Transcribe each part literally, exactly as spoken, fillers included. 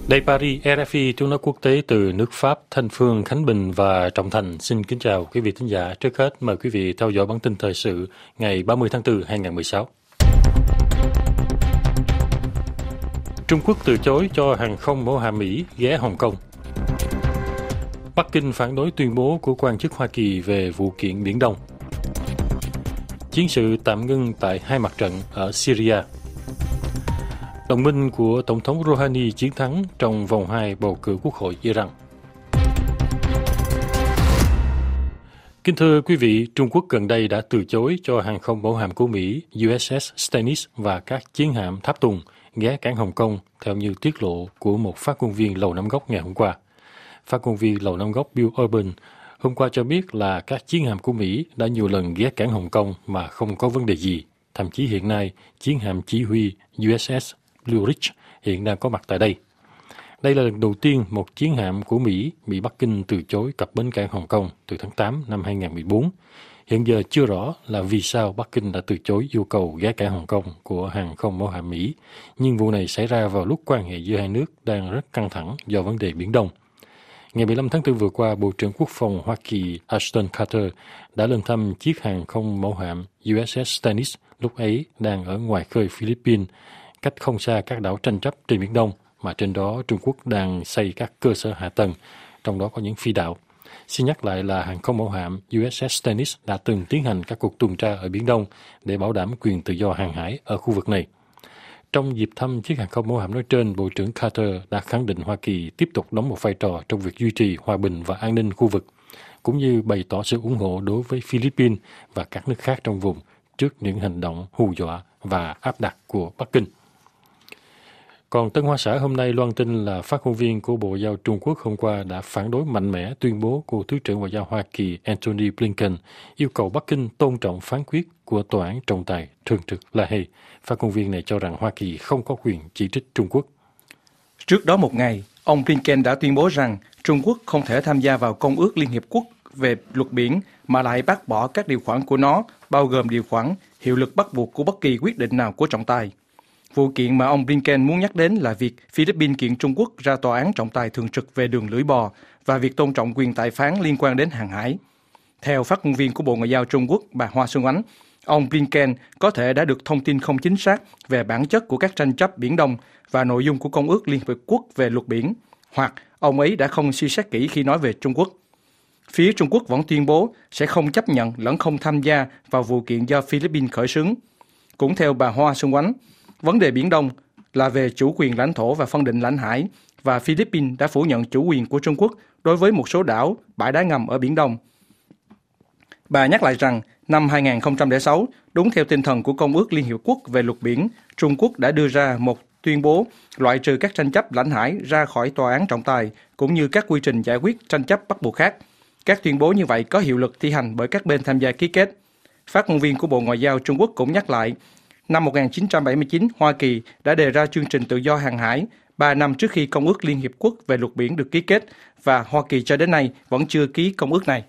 Đây Paris, rờ ép i tiếng nói quốc tế từ nước Pháp, Thanh Phương, Khánh Bình và Trọng Thành xin kính chào quý vị thính giả. Trước hết mời quý vị theo dõi bản tin thời sự ngày ba mươi tháng tư năm hai nghìn không trăm mười sáu. Trung Quốc từ chối cho hàng không mẫu hạm Mỹ ghé Hồng Kông. Bắc Kinh phản đối tuyên bố của quan chức Hoa Kỳ về vụ kiện Biển Đông. Chiến sự tạm ngưng tại hai mặt trận ở Syria. Đồng minh của Tổng thống Rouhani chiến thắng trong vòng hai bầu cử quốc hội Iran. Kính thưa quý vị, Trung Quốc gần đây đã từ chối cho hàng không mẫu hạm của Mỹ u ét ét Stennis và các chiến hạm Tháp Tùng ghé cảng Hồng Kông theo như tiết lộ của một phát ngôn viên Lầu Năm Góc ngày hôm qua. Phát ngôn viên Lầu Năm Góc Bill Urban hôm qua cho biết là các chiến hạm của Mỹ đã nhiều lần ghé cảng Hồng Kông mà không có vấn đề gì. Thậm chí hiện nay, chiến hạm chỉ huy u ét ét Blue Ridge hiện đang có mặt tại đây. Đây là lần đầu tiên một chiến hạm của Mỹ bị Bắc Kinh từ chối cập bến cảng Hồng Kông từ tháng tám năm hai nghìn không trăm mười bốn. Hiện giờ chưa rõ là vì sao Bắc Kinh đã từ chối yêu cầu ghé cảng Hồng Kông của hàng không mẫu hạm Mỹ, nhưng vụ này xảy ra vào lúc quan hệ giữa hai nước đang rất căng thẳng do vấn đề Biển Đông. Ngày mười lăm tháng tư vừa qua, Bộ trưởng Quốc phòng Hoa Kỳ Ashton Carter đã lên thăm chiếc hàng không mẫu hạm u ét ét Stennis lúc ấy đang ở ngoài khơi Philippines, cách không xa các đảo tranh chấp trên Biển Đông, mà trên đó Trung Quốc đang xây các cơ sở hạ tầng, trong đó có những phi đạo. Xin nhắc lại là hàng không mẫu hạm u ét ét Stennis đã từng tiến hành các cuộc tuần tra ở Biển Đông để bảo đảm quyền tự do hàng hải ở khu vực này. Trong dịp thăm chiếc hàng không mẫu hạm nói trên, Bộ trưởng Carter đã khẳng định Hoa Kỳ tiếp tục đóng một vai trò trong việc duy trì hòa bình và an ninh khu vực, cũng như bày tỏ sự ủng hộ đối với Philippines và các nước khác trong vùng trước những hành động hù dọa và áp đặt của Bắc Kinh. Còn Tân Hoa Xã hôm nay loan tin là phát ngôn viên của Bộ Ngoại giao Trung Quốc hôm qua đã phản đối mạnh mẽ tuyên bố của Thứ trưởng Ngoại giao Hoa Kỳ Antony Blinken yêu cầu Bắc Kinh tôn trọng phán quyết của Tòa án trọng tài thường trực La Hay. Phát ngôn viên này cho rằng Hoa Kỳ không có quyền chỉ trích Trung Quốc. Trước đó một ngày, ông Blinken đã tuyên bố rằng Trung Quốc không thể tham gia vào Công ước Liên Hiệp Quốc về luật biển mà lại bác bỏ các điều khoản của nó, bao gồm điều khoản hiệu lực bắt buộc của bất kỳ quyết định nào của trọng tài. Vụ kiện mà ông Blinken muốn nhắc đến là việc Philippines kiện Trung Quốc ra Tòa án trọng tài thường trực về đường lưỡi bò và việc tôn trọng quyền tài phán liên quan đến hàng hải. Theo phát ngôn viên của Bộ Ngoại giao Trung Quốc, bà Hoa Xuân Oánh, ông Blinken có thể đã được thông tin không chính xác về bản chất của các tranh chấp Biển Đông và nội dung của Công ước Liên Hợp Quốc về luật biển, hoặc ông ấy đã không suy xét kỹ khi nói về Trung Quốc. Phía Trung Quốc vẫn tuyên bố sẽ không chấp nhận lẫn không tham gia vào vụ kiện do Philippines khởi xướng. Cũng theo bà Hoa Xuân Oánh, vấn đề Biển Đông là về chủ quyền lãnh thổ và phân định lãnh hải, và Philippines đã phủ nhận chủ quyền của Trung Quốc đối với một số đảo, bãi đá ngầm ở Biển Đông. Bà nhắc lại rằng, năm hai nghìn không trăm lẻ sáu, đúng theo tinh thần của Công ước Liên Hiệp Quốc về luật biển, Trung Quốc đã đưa ra một tuyên bố loại trừ các tranh chấp lãnh hải ra khỏi tòa án trọng tài, cũng như các quy trình giải quyết tranh chấp bắt buộc khác. Các tuyên bố như vậy có hiệu lực thi hành bởi các bên tham gia ký kết. Phát ngôn viên của Bộ Ngoại giao Trung Quốc cũng nhắc lại, năm một nghìn chín trăm bảy mươi chín, Hoa Kỳ đã đề ra chương trình tự do hàng hải ba năm trước khi Công ước Liên Hiệp Quốc về luật biển được ký kết, và Hoa Kỳ cho đến nay vẫn chưa ký công ước này.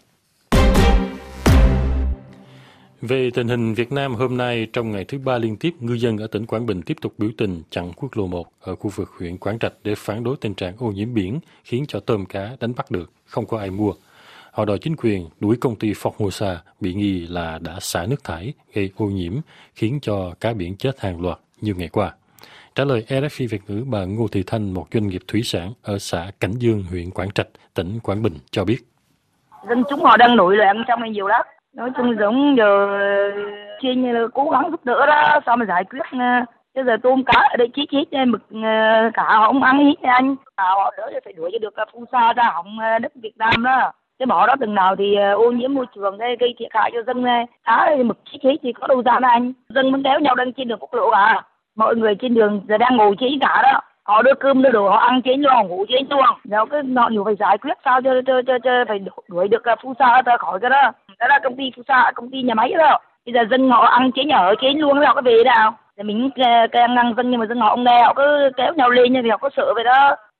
Về tình hình Việt Nam hôm nay, trong ngày thứ ba liên tiếp, ngư dân ở tỉnh Quảng Bình tiếp tục biểu tình chặn quốc lộ một ở khu vực huyện Quảng Trạch để phản đối tình trạng ô nhiễm biển khiến cho tôm cá đánh bắt được, không có ai mua. Họ đòi chính quyền đuổi công ty Formosa bị nghi là đã xả nước thải gây ô nhiễm khiến cho cá biển chết hàng loạt như ngày qua. Trả lời rờ ép i Việt ngữ, bà Ngô Thị Thanh, một doanh nghiệp thủy sản ở xã Cảnh Dương, huyện Quảng Trạch, tỉnh Quảng Bình cho biết. Dân chúng họ đang nổi loạn trong này nhiều lắm. Nói chung giống giờ trên cố gắng giúp đỡ đó, sao mà giải quyết. Bây giờ tôm cá ở đây chết chết mực cả họ không ăn hết anh. Họ đỡ phải đuổi cho được phun sa ra hỏng đất Việt Nam đó. Cái bỏ đó từng nào thì ô nhiễm môi trường đây, gây thiệt hại cho dân này. Cá mực chết chết thì có đâu ra đó anh. Dân vẫn kéo nhau đang trên đường quốc lộ cả. Mọi người trên đường giờ đang ngồi chế cả đó. Họ đưa cơm đưa đồ họ ăn chế luôn, họ ngủ chế luôn. Rồi cái họ nhiều phải giải quyết sao cho cho cho, cho phải đuổi được phun sa ra khỏi cái đó. Đó là công ty phun sa, công ty nhà máy đó. Bây giờ dân họ ăn chế nhà ở chế luôn, họ có về nào? Thì mình càng năng dân, nhưng mà dân họ không nghe, họ cứ kéo nhau lên nhưng thì họ có sợ về đó.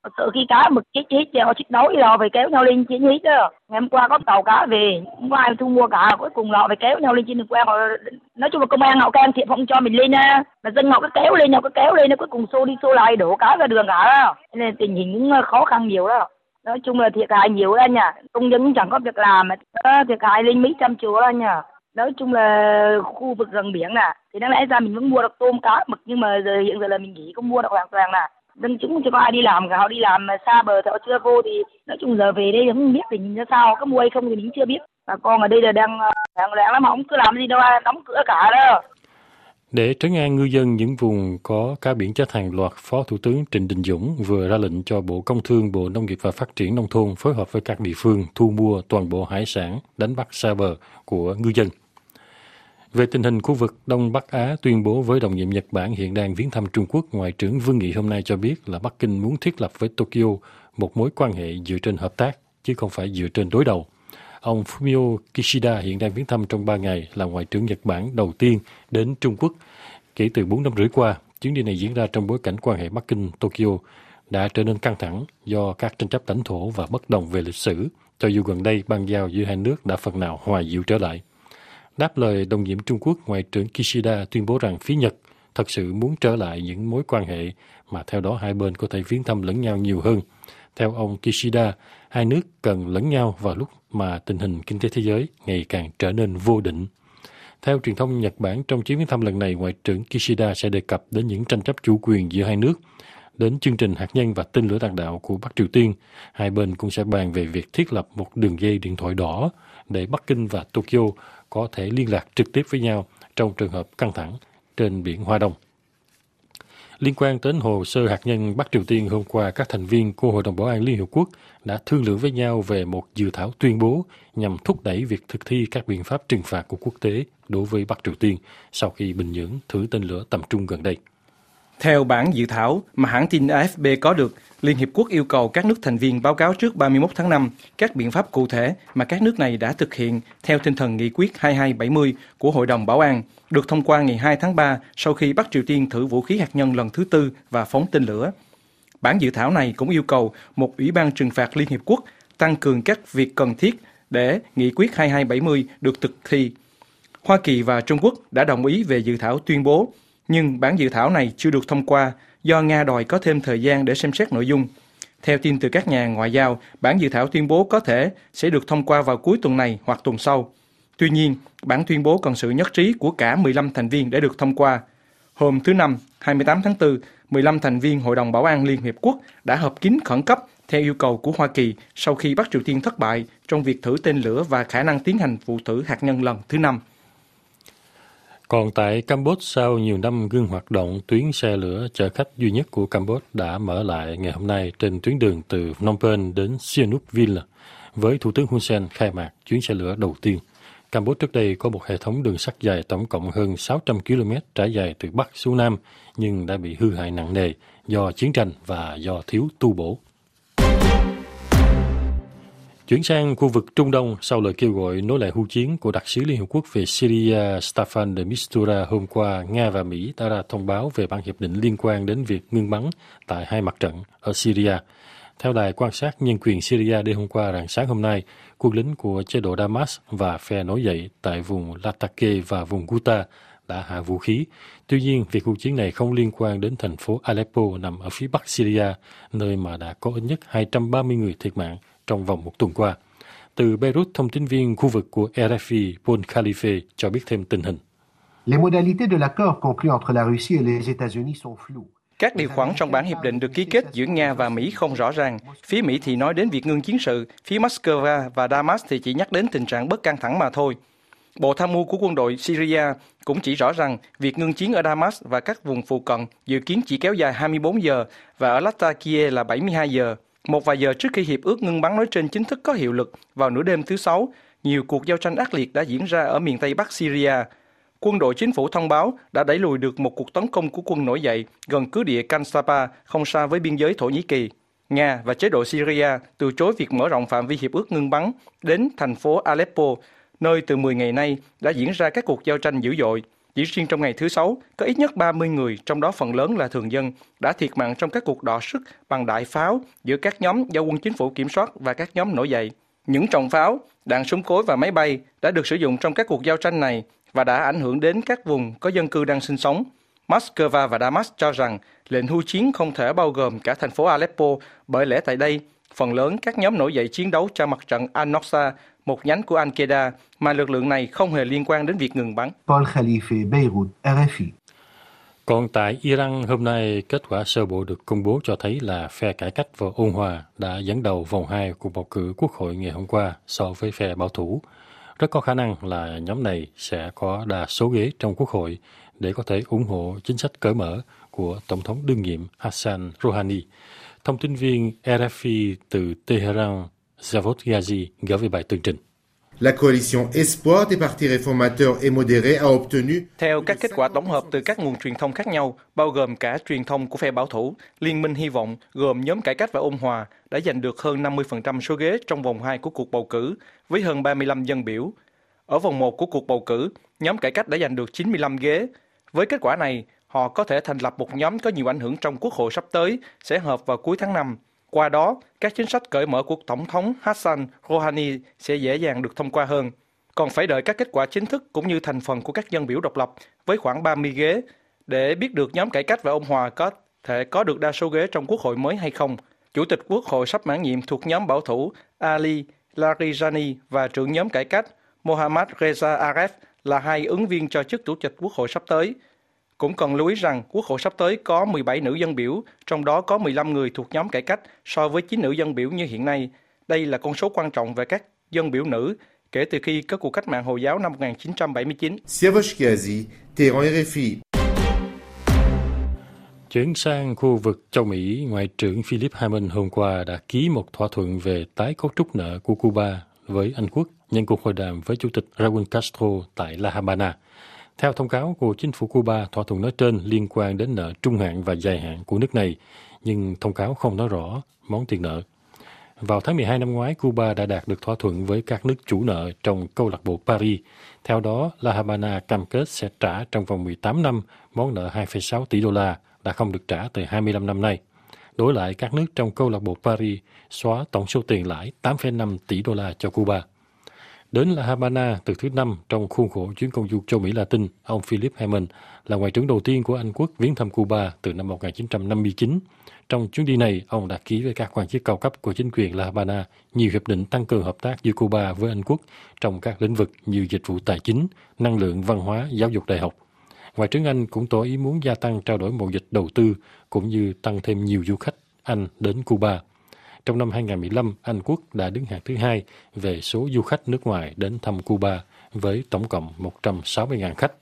Cỡ khi cá mực chết chết thì họ chích đấu thì họ phải kéo nhau lên chiến hít đó. Ngày hôm qua có tàu cá về, hôm qua em thu mua cá, cuối cùng họ phải kéo nhau lên trên đường quen. Họ nói chung là công an họ can thiệp không cho mình lên á, mà dân họ cứ kéo lên nhau cứ kéo lên, nó cuối cùng xô đi xô lại đổ cá ra đường cả đó. Nên tình hình cũng khó khăn nhiều đó. Nói chung là thiệt hại nhiều đó nha, công nhân chẳng có việc làm, thiệt hại lên mấy trăm triệu đó nha. Nói chung là khu vực gần biển nè, thì đáng lẽ ra mình vẫn mua được tôm cá mực, nhưng mà giờ hiện giờ là mình nghỉ không mua được hoàn toàn nè. Dân chúng chưa có ai đi làm cả, họ đi làm xa bờ thì họ chưa vô, thì nói chung giờ về đây không biết tình hình ra sao, có mua hay không thì mình chưa biết. Bà con ở đây là đang đang lẽ lắm mà không cứ làm gì đâu, đóng cửa cả đó. Để trấn an ngư dân những vùng có cá biển chết hàng loạt, Phó Thủ tướng Trịnh Đình Dũng vừa ra lệnh cho Bộ Công Thương, Bộ Nông nghiệp và Phát triển Nông thôn phối hợp với các địa phương thu mua toàn bộ hải sản đánh bắt xa bờ của ngư dân. Về tình hình khu vực Đông Bắc Á, tuyên bố với đồng nhiệm Nhật Bản hiện đang viếng thăm Trung Quốc, Ngoại trưởng Vương Nghị hôm nay cho biết là Bắc Kinh muốn thiết lập với Tokyo một mối quan hệ dựa trên hợp tác, chứ không phải dựa trên đối đầu. Ông Fumio Kishida hiện đang viếng thăm trong ba ngày, là Ngoại trưởng Nhật Bản đầu tiên đến Trung Quốc kể từ bốn năm rưỡi qua. Chuyến đi này diễn ra trong bối cảnh quan hệ Bắc Kinh-Tokyo đã trở nên căng thẳng do các tranh chấp lãnh thổ và bất đồng về lịch sử, cho dù gần đây bang giao giữa hai nước đã phần nào hòa dịu trở lại. Đáp lời đồng nhiệm Trung Quốc, Ngoại trưởng Kishida tuyên bố rằng phía Nhật thật sự muốn trở lại những mối quan hệ mà theo đó hai bên có thể viếng thăm lẫn nhau nhiều hơn. Theo ông Kishida, hai nước cần lẫn nhau vào lúc mà tình hình kinh tế thế giới ngày càng trở nên vô định. Theo truyền thông Nhật Bản, trong chuyến viếng thăm lần này, Ngoại trưởng Kishida sẽ đề cập đến những tranh chấp chủ quyền giữa hai nước, đến chương trình hạt nhân và tên lửa đạn đạo của Bắc Triều Tiên. Hai bên cũng sẽ bàn về việc thiết lập một đường dây điện thoại đỏ để Bắc Kinh và Tokyo có thể liên lạc trực tiếp với nhau trong trường hợp căng thẳng trên biển Hoa Đông. Liên quan đến hồ sơ hạt nhân Bắc Triều Tiên, hôm qua các thành viên của Hội đồng Bảo an Liên Hợp Quốc đã thương lượng với nhau về một dự thảo tuyên bố nhằm thúc đẩy việc thực thi các biện pháp trừng phạt của quốc tế đối với Bắc Triều Tiên sau khi Bình Nhưỡng thử tên lửa tầm trung gần đây. Theo bản dự thảo mà hãng tin a ép pê có được, Liên Hiệp Quốc yêu cầu các nước thành viên báo cáo trước ba mươi mốt tháng năm các biện pháp cụ thể mà các nước này đã thực hiện theo tinh thần nghị quyết hai hai bảy mươi của Hội đồng Bảo an, được thông qua ngày hai tháng ba sau khi Bắc Triều Tiên thử vũ khí hạt nhân lần thứ tư và phóng tên lửa. Bản dự thảo này cũng yêu cầu một Ủy ban trừng phạt Liên Hiệp Quốc tăng cường các việc cần thiết để nghị quyết hai hai bảy mươi được thực thi. Hoa Kỳ và Trung Quốc đã đồng ý về dự thảo tuyên bố, nhưng bản dự thảo này chưa được thông qua do Nga đòi có thêm thời gian để xem xét nội dung. Theo tin từ các nhà ngoại giao, bản dự thảo tuyên bố có thể sẽ được thông qua vào cuối tuần này hoặc tuần sau. Tuy nhiên, bản tuyên bố cần sự nhất trí của cả mười lăm thành viên để được thông qua. Hôm thứ Năm, hai mươi tám tháng tư, mười lăm thành viên Hội đồng Bảo an Liên Hiệp Quốc đã họp kín khẩn cấp theo yêu cầu của Hoa Kỳ sau khi Bắc Triều Tiên thất bại trong việc thử tên lửa và khả năng tiến hành vụ thử hạt nhân lần thứ năm. Còn tại Campuchia, sau nhiều năm ngưng hoạt động, tuyến xe lửa chở khách duy nhất của Campuchia đã mở lại ngày hôm nay trên tuyến đường từ Phnom Penh đến Sihanoukville, với Thủ tướng Hun Sen khai mạc chuyến xe lửa đầu tiên. Campuchia trước đây có một hệ thống đường sắt dài tổng cộng hơn sáu trăm ki lô mét trải dài từ Bắc xuống Nam, nhưng đã bị hư hại nặng nề do chiến tranh và do thiếu tu bổ. Chuyển sang khu vực Trung Đông, sau lời kêu gọi nối lại hưu chiến của đặc sứ Liên Hợp Quốc về Syria Staffan de Mistura, hôm qua Nga và Mỹ đã ra thông báo về bản hiệp định liên quan đến việc ngưng bắn tại hai mặt trận ở Syria. Theo đài quan sát nhân quyền Syria đêm hôm qua rạng sáng hôm nay, quân lính của chế độ Damas và phe nổi dậy tại vùng Latakia và vùng Ghouta đã hạ vũ khí. Tuy nhiên, việc hưu chiến này không liên quan đến thành phố Aleppo nằm ở phía bắc Syria, nơi mà đã có ít nhất hai trăm ba mươi người thiệt mạng trong vòng một tuần qua. Từ Beirut, thông tin viên khu vực của R F I Paul Khalife cho biết thêm tình hình. Les modalités de l'accord conclu entre la Russie et les États-Unis sont floues. Các điều khoản trong bản hiệp định được ký kết giữa Nga và Mỹ không rõ ràng. Phía Mỹ thì nói đến việc ngưng chiến sự, phía Moscow và Damas thì chỉ nhắc đến tình trạng bớt căng thẳng mà thôi. Bộ Tham mưu của quân đội Syria cũng chỉ rõ rằng việc ngưng chiến ở Damas và các vùng phụ cận dự kiến chỉ kéo dài hai mươi bốn giờ và ở Latakia là bảy mươi hai giờ. Một vài giờ trước khi hiệp ước ngưng bắn nói trên chính thức có hiệu lực, vào nửa đêm thứ Sáu, nhiều cuộc giao tranh ác liệt đã diễn ra ở miền Tây Bắc Syria. Quân đội chính phủ thông báo đã đẩy lùi được một cuộc tấn công của quân nổi dậy gần cứ địa Kansapa, không xa với biên giới Thổ Nhĩ Kỳ. Nga và chế độ Syria từ chối việc mở rộng phạm vi hiệp ước ngưng bắn đến thành phố Aleppo, nơi từ mười ngày nay đã diễn ra các cuộc giao tranh dữ dội. Chỉ riêng trong ngày thứ Sáu, có ít nhất ba mươi người, trong đó phần lớn là thường dân, đã thiệt mạng trong các cuộc đọ sức bằng đại pháo giữa các nhóm do quân chính phủ kiểm soát và các nhóm nổi dậy. Những trọng pháo, đạn súng cối và máy bay đã được sử dụng trong các cuộc giao tranh này và đã ảnh hưởng đến các vùng có dân cư đang sinh sống. Moscow và Damas cho rằng lệnh hưu chiến không thể bao gồm cả thành phố Aleppo, bởi lẽ tại đây, phần lớn các nhóm nổi dậy chiến đấu cho mặt trận Al-Nusra, một nhánh của Al-Qaeda, mà lực lượng này không hề liên quan đến việc ngừng bắn. Paul Khalife, Beirut, R F I. Còn tại Iran, hôm nay, kết quả sơ bộ được công bố cho thấy là phe cải cách và ôn hòa đã dẫn đầu vòng hai cuộc bầu cử quốc hội ngày hôm qua so với phe bảo thủ. Rất có khả năng là nhóm này sẽ có đa số ghế trong quốc hội để có thể ủng hộ chính sách cởi mở của Tổng thống đương nhiệm Hassan Rouhani. Thông tin viên R F I từ Tehran, Zavod Ghazi gửi về bài tường trình. La coalition Espoir des partis réformateurs et modérés a obtenu... Theo các kết quả tổng hợp từ các nguồn truyền thông khác nhau, bao gồm cả truyền thông của phe bảo thủ, Liên minh Hy vọng gồm nhóm cải cách và ôn hòa đã giành được hơn năm mươi phần trăm số ghế trong vòng hai của cuộc bầu cử, với hơn ba mươi lăm dân biểu. Ở vòng một của cuộc bầu cử, nhóm cải cách đã giành được chín mươi lăm ghế. Với kết quả này, họ có thể thành lập một nhóm có nhiều ảnh hưởng trong quốc hội sắp tới, sẽ họp vào cuối tháng năm. Qua đó, các chính sách cởi mở của Tổng thống Hassan Rouhani sẽ dễ dàng được thông qua hơn. Còn phải đợi các kết quả chính thức cũng như thành phần của các dân biểu độc lập với khoảng ba mươi ghế để biết được nhóm cải cách và ôn hòa có thể có được đa số ghế trong quốc hội mới hay không. Chủ tịch quốc hội sắp mãn nhiệm thuộc nhóm bảo thủ Ali Larijani và trưởng nhóm cải cách Mohammad Reza Aref là hai ứng viên cho chức chủ tịch quốc hội sắp tới. Cũng cần lưu ý rằng quốc hội sắp tới có mười bảy nữ dân biểu, trong đó có mười lăm người thuộc nhóm cải cách so với chín nữ dân biểu như hiện nay. Đây là con số quan trọng về các dân biểu nữ kể từ khi có cuộc cách mạng Hồi giáo năm một nghìn chín trăm bảy mươi chín. Zavod Ghazi, Tehran, R F I. Chuyển sang khu vực châu Mỹ, Ngoại trưởng Philip Hammond hôm qua đã ký một thỏa thuận về tái cấu trúc nợ của Cuba với Anh Quốc nhân cuộc hội đàm với Chủ tịch Raúl Castro tại La Habana. Theo thông cáo của chính phủ Cuba, thỏa thuận nói trên liên quan đến nợ trung hạn và dài hạn của nước này, nhưng thông cáo không nói rõ món tiền nợ. Vào tháng mười hai năm ngoái, Cuba đã đạt được thỏa thuận với các nước chủ nợ trong câu lạc bộ Paris. Theo đó, La Habana cam kết sẽ trả trong vòng mười tám năm món nợ hai phẩy sáu tỷ đô la đã không được trả từ hai mươi lăm năm nay. Đối lại, các nước trong câu lạc bộ Paris xóa tổng số tiền lãi tám phẩy năm tỷ đô la cho Cuba. Đến La Habana từ thứ năm trong khuôn khổ chuyến công du châu Mỹ Latin, ông Philip Hammond là ngoại trưởng đầu tiên của Anh Quốc viếng thăm Cuba từ năm một nghìn chín trăm năm mươi chín. Trong chuyến đi này, ông đã ký với các quan chức cao cấp của chính quyền La Habana nhiều hiệp định tăng cường hợp tác giữa Cuba với Anh Quốc trong các lĩnh vực như dịch vụ tài chính, năng lượng, văn hóa, giáo dục đại học. Ngoại trưởng Anh cũng tỏ ý muốn gia tăng trao đổi mậu dịch đầu tư cũng như tăng thêm nhiều du khách Anh đến Cuba. Trong năm hai nghìn không trăm mười lăm, Anh Quốc đã đứng hạng thứ hai về số du khách nước ngoài đến thăm Cuba với tổng cộng một trăm sáu mươi nghìn khách.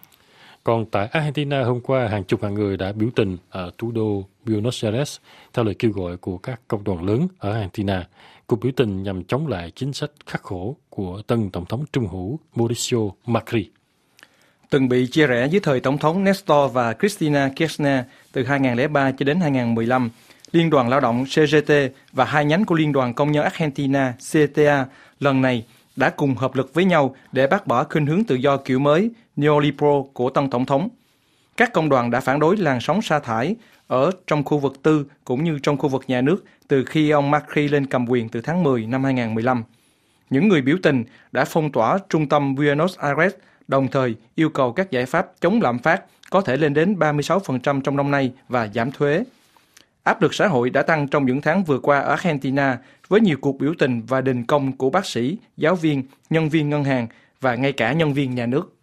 Còn tại Argentina, hôm qua, hàng chục ngàn người đã biểu tình ở thủ đô Buenos Aires theo lời kêu gọi của các công đoàn lớn ở Argentina. Cuộc biểu tình nhằm chống lại chính sách khắc khổ của tân Tổng thống Trung hữu Mauricio Macri. Từng bị chia rẽ dưới thời Tổng thống Néstor và Cristina Kirchner từ hai nghìn không trăm lẻ ba cho đến hai nghìn không trăm mười lăm, Liên đoàn Lao động C G T và hai nhánh của Liên đoàn Công nhân Argentina C T A lần này đã cùng hợp lực với nhau để bác bỏ khuynh hướng tự do kiểu mới neoliberal của tân Tổng thống. Các công đoàn đã phản đối làn sóng sa thải ở trong khu vực tư cũng như trong khu vực nhà nước từ khi ông Macri lên cầm quyền từ tháng mười năm hai nghìn không trăm mười lăm. Những người biểu tình đã phong tỏa trung tâm Buenos Aires, đồng thời yêu cầu các giải pháp chống lạm phát có thể lên đến ba mươi sáu phần trăm trong năm nay và giảm thuế. Áp lực xã hội đã tăng trong những tháng vừa qua ở Argentina với nhiều cuộc biểu tình và đình công của bác sĩ, giáo viên, nhân viên ngân hàng và ngay cả nhân viên nhà nước.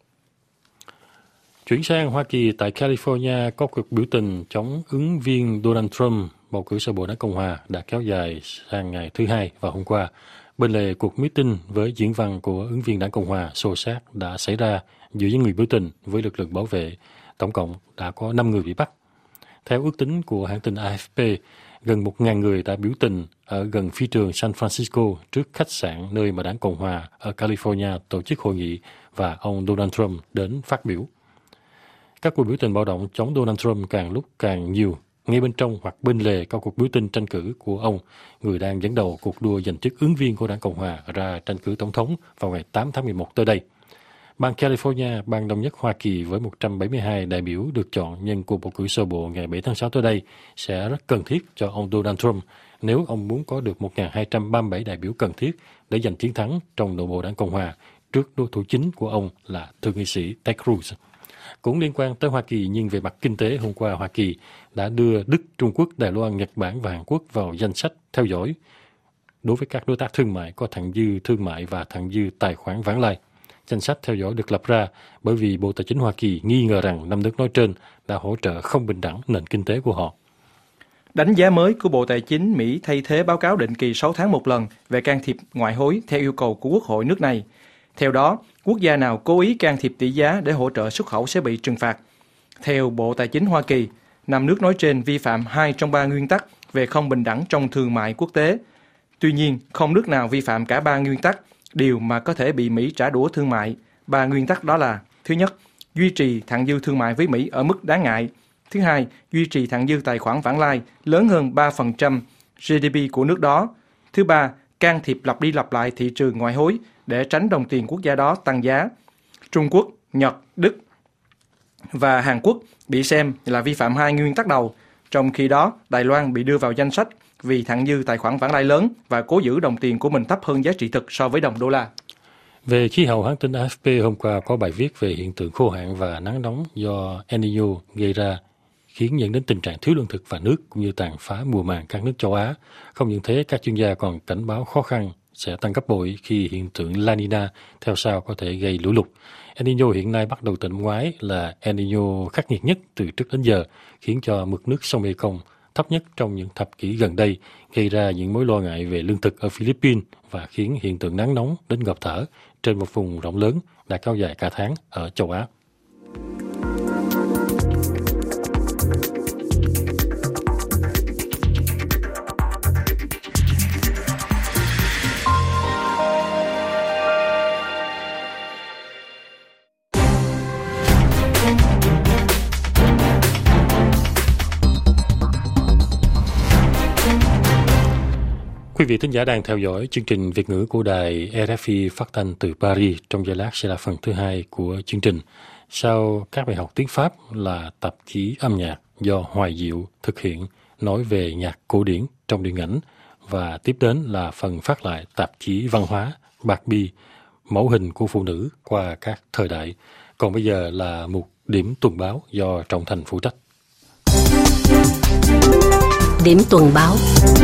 Chuyển sang Hoa Kỳ, tại California có cuộc biểu tình chống ứng viên Donald Trump bầu cử sơ bộ đảng Cộng hòa đã kéo dài sang ngày thứ hai và hôm qua. Bên lề cuộc meeting với diễn văn của ứng viên đảng Cộng hòa xô xát đã xảy ra giữa những người biểu tình với lực lượng bảo vệ. Tổng cộng đã có năm người bị bắt. Theo ước tính của hãng tin A F P, gần một nghìn người đã biểu tình ở gần phi trường San Francisco trước khách sạn nơi mà đảng Cộng hòa ở California tổ chức hội nghị và ông Donald Trump đến phát biểu. Các cuộc biểu tình bạo động chống Donald Trump càng lúc càng nhiều. Ngay bên trong hoặc bên lề các cuộc biểu tình tranh cử của ông, người đang dẫn đầu cuộc đua giành chức ứng viên của đảng Cộng hòa ra tranh cử tổng thống vào ngày tám tháng mười một tới đây. Bang California, bang đông nhất Hoa Kỳ với một trăm bảy mươi hai đại biểu được chọn nhân cuộc bầu cử sơ bộ ngày bảy tháng sáu tới đây, sẽ rất cần thiết cho ông Donald Trump nếu ông muốn có được một nghìn hai trăm ba mươi bảy đại biểu cần thiết để giành chiến thắng trong nội bộ đảng Cộng hòa trước đối thủ chính của ông là thượng nghị sĩ Ted Cruz. Cũng liên quan tới Hoa Kỳ nhưng về mặt kinh tế, hôm qua Hoa Kỳ đã đưa Đức, Trung Quốc, Đài Loan, Nhật Bản và Hàn Quốc vào danh sách theo dõi đối với các đối tác thương mại có thặng dư thương mại và thặng dư tài khoản vãng lai. Danh sách theo dõi được lập ra bởi vì Bộ Tài chính Hoa Kỳ nghi ngờ rằng năm nước nói trên đã hỗ trợ không bình đẳng nền kinh tế của họ. Đánh giá mới của Bộ Tài chính Mỹ thay thế báo cáo định kỳ sáu tháng một lần về can thiệp ngoại hối theo yêu cầu của Quốc hội nước này. Theo đó, quốc gia nào cố ý can thiệp tỷ giá để hỗ trợ xuất khẩu sẽ bị trừng phạt. Theo Bộ Tài chính Hoa Kỳ, năm nước nói trên vi phạm hai trong ba nguyên tắc về không bình đẳng trong thương mại quốc tế. Tuy nhiên, không nước nào vi phạm cả ba nguyên tắc, điều mà có thể bị Mỹ trả đũa thương mại. Ba nguyên tắc đó là: thứ nhất, duy trì thặng dư thương mại với Mỹ ở mức đáng ngại; thứ hai, duy trì thặng dư tài khoản vãng lai lớn hơn ba phần trăm giê đê pê của nước đó; thứ ba, can thiệp lặp đi lặp lại thị trường ngoại hối để tránh đồng tiền quốc gia đó tăng giá. Trung Quốc, Nhật, Đức và Hàn Quốc bị xem là vi phạm hai nguyên tắc đầu, trong khi đó Đài Loan bị đưa vào danh sách vì thặng dư tài khoản vãng lai lớn và cố giữ đồng tiền của mình thấp hơn giá trị thực so với đồng đô la. Về khí hậu, hãng tin a ép pê hôm qua có bài viết về hiện tượng khô hạn và nắng nóng do El Niño gây ra, khiến dẫn đến tình trạng thiếu lương thực và nước cũng như tàn phá mùa màng các nước châu Á. Không những thế, các chuyên gia còn cảnh báo khó khăn sẽ tăng gấp bội khi hiện tượng La Nina theo sau có thể gây lũ lụt. El Niño hiện nay bắt đầu từ năm ngoái là El Niño khắc nghiệt nhất từ trước đến giờ, khiến cho mực nước sông Mekong thấp nhất trong những thập kỷ gần đây, gây ra những mối lo ngại về lương thực ở Philippines và khiến hiện tượng nắng nóng đến ngộp thở trên một vùng rộng lớn đã kéo dài cả tháng ở châu Á. Quý vị thính giả đang theo dõi chương trình Việt ngữ của đài rờ ép i phát thanh từ Paris. Trong giây lát sẽ là phần thứ hai của chương trình. Sau các bài học tiếng Pháp là tạp chí âm nhạc do Hoài Diệu thực hiện nói về nhạc cổ điển trong điện ảnh, và tiếp đến là phần phát lại tạp chí văn hóa Bạc Bi, mẫu hình của phụ nữ qua các thời đại. Còn bây giờ là một điểm tuần báo do Trọng Thành phụ trách. Điểm tuần báo.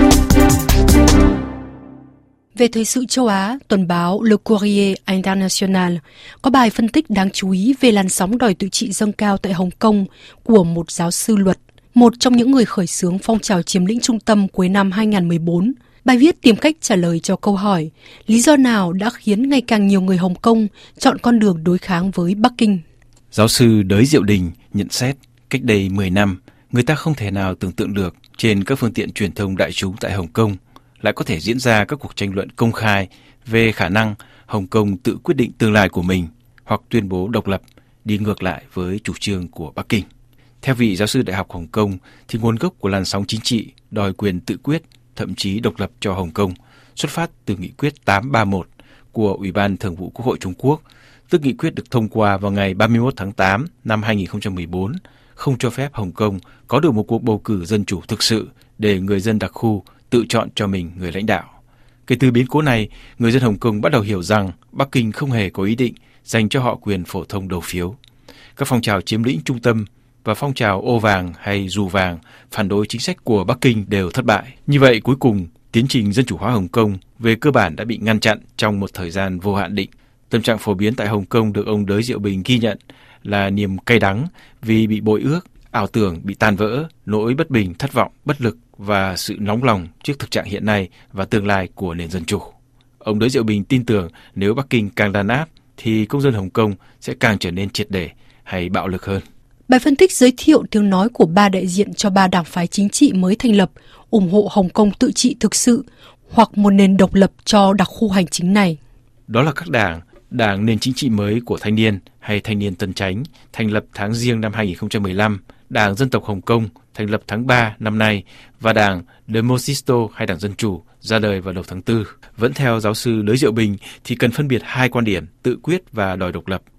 Về thời sự châu Á, tuần báo Le Courrier International có bài phân tích đáng chú ý về làn sóng đòi tự trị dâng cao tại Hồng Kông của một giáo sư luật, một trong những người khởi xướng phong trào chiếm lĩnh trung tâm cuối năm hai không một bốn. Bài viết tìm cách trả lời cho câu hỏi lý do nào đã khiến ngày càng nhiều người Hồng Kông chọn con đường đối kháng với Bắc Kinh. Giáo sư Đới Diệu Đình nhận xét, cách đây mười năm, người ta không thể nào tưởng tượng được trên các phương tiện truyền thông đại chúng tại Hồng Kông lại có thể diễn ra các cuộc tranh luận công khai về khả năng Hồng Kông tự quyết định tương lai của mình hoặc tuyên bố độc lập, đi ngược lại với chủ trương của Bắc Kinh. Theo vị giáo sư Đại học Hồng Kông, thì nguồn gốc của làn sóng chính trị đòi quyền tự quyết, thậm chí độc lập cho Hồng Kông xuất phát từ nghị quyết tám ba mốt của Ủy ban Thường vụ Quốc hội Trung Quốc, tức nghị quyết được thông qua vào ngày ba mươi mốt tháng tám năm hai không một bốn, không cho phép Hồng Kông có được một cuộc bầu cử dân chủ thực sự để người dân đặc khu tự chọn cho mình người lãnh đạo. Kể từ biến cố này, người dân Hồng Kông bắt đầu hiểu rằng Bắc Kinh không hề có ý định dành cho họ quyền phổ thông đầu phiếu. Các phong trào chiếm lĩnh trung tâm và phong trào ô vàng hay dù vàng phản đối chính sách của Bắc Kinh đều thất bại. Như vậy, cuối cùng, tiến trình dân chủ hóa Hồng Kông về cơ bản đã bị ngăn chặn trong một thời gian vô hạn định. Tâm trạng phổ biến tại Hồng Kông được ông Đới Diệu Bình ghi nhận là niềm cay đắng vì bị bội ước, ảo tưởng bị tan vỡ, nỗi bất bình, thất vọng, bất lực và sự nóng lòng trước thực trạng hiện nay và tương lai của nền dân chủ. Ông Đới Diệu Bình tin tưởng nếu Bắc Kinh càng đàn áp thì công dân Hồng Kông sẽ càng trở nên triệt để hay bạo lực hơn. Bài phân tích giới thiệu tiếng nói của ba đại diện cho ba đảng phái chính trị mới thành lập, ủng hộ Hồng Kông tự trị thực sự hoặc một nền độc lập cho đặc khu hành chính này. Đó là các đảng, Đảng Nền Chính trị Mới của Thanh niên hay Thanh niên Tân Chánh, thành lập tháng Giêng năm hai không một lăm, Đảng Dân tộc Hồng Kông, thành lập tháng ba năm nay, và Đảng Demosisto hay Đảng Dân Chủ, ra đời vào đầu tháng tư. Vẫn theo giáo sư Đới Diệu Bình thì cần phân biệt hai quan điểm tự quyết và đòi độc lập.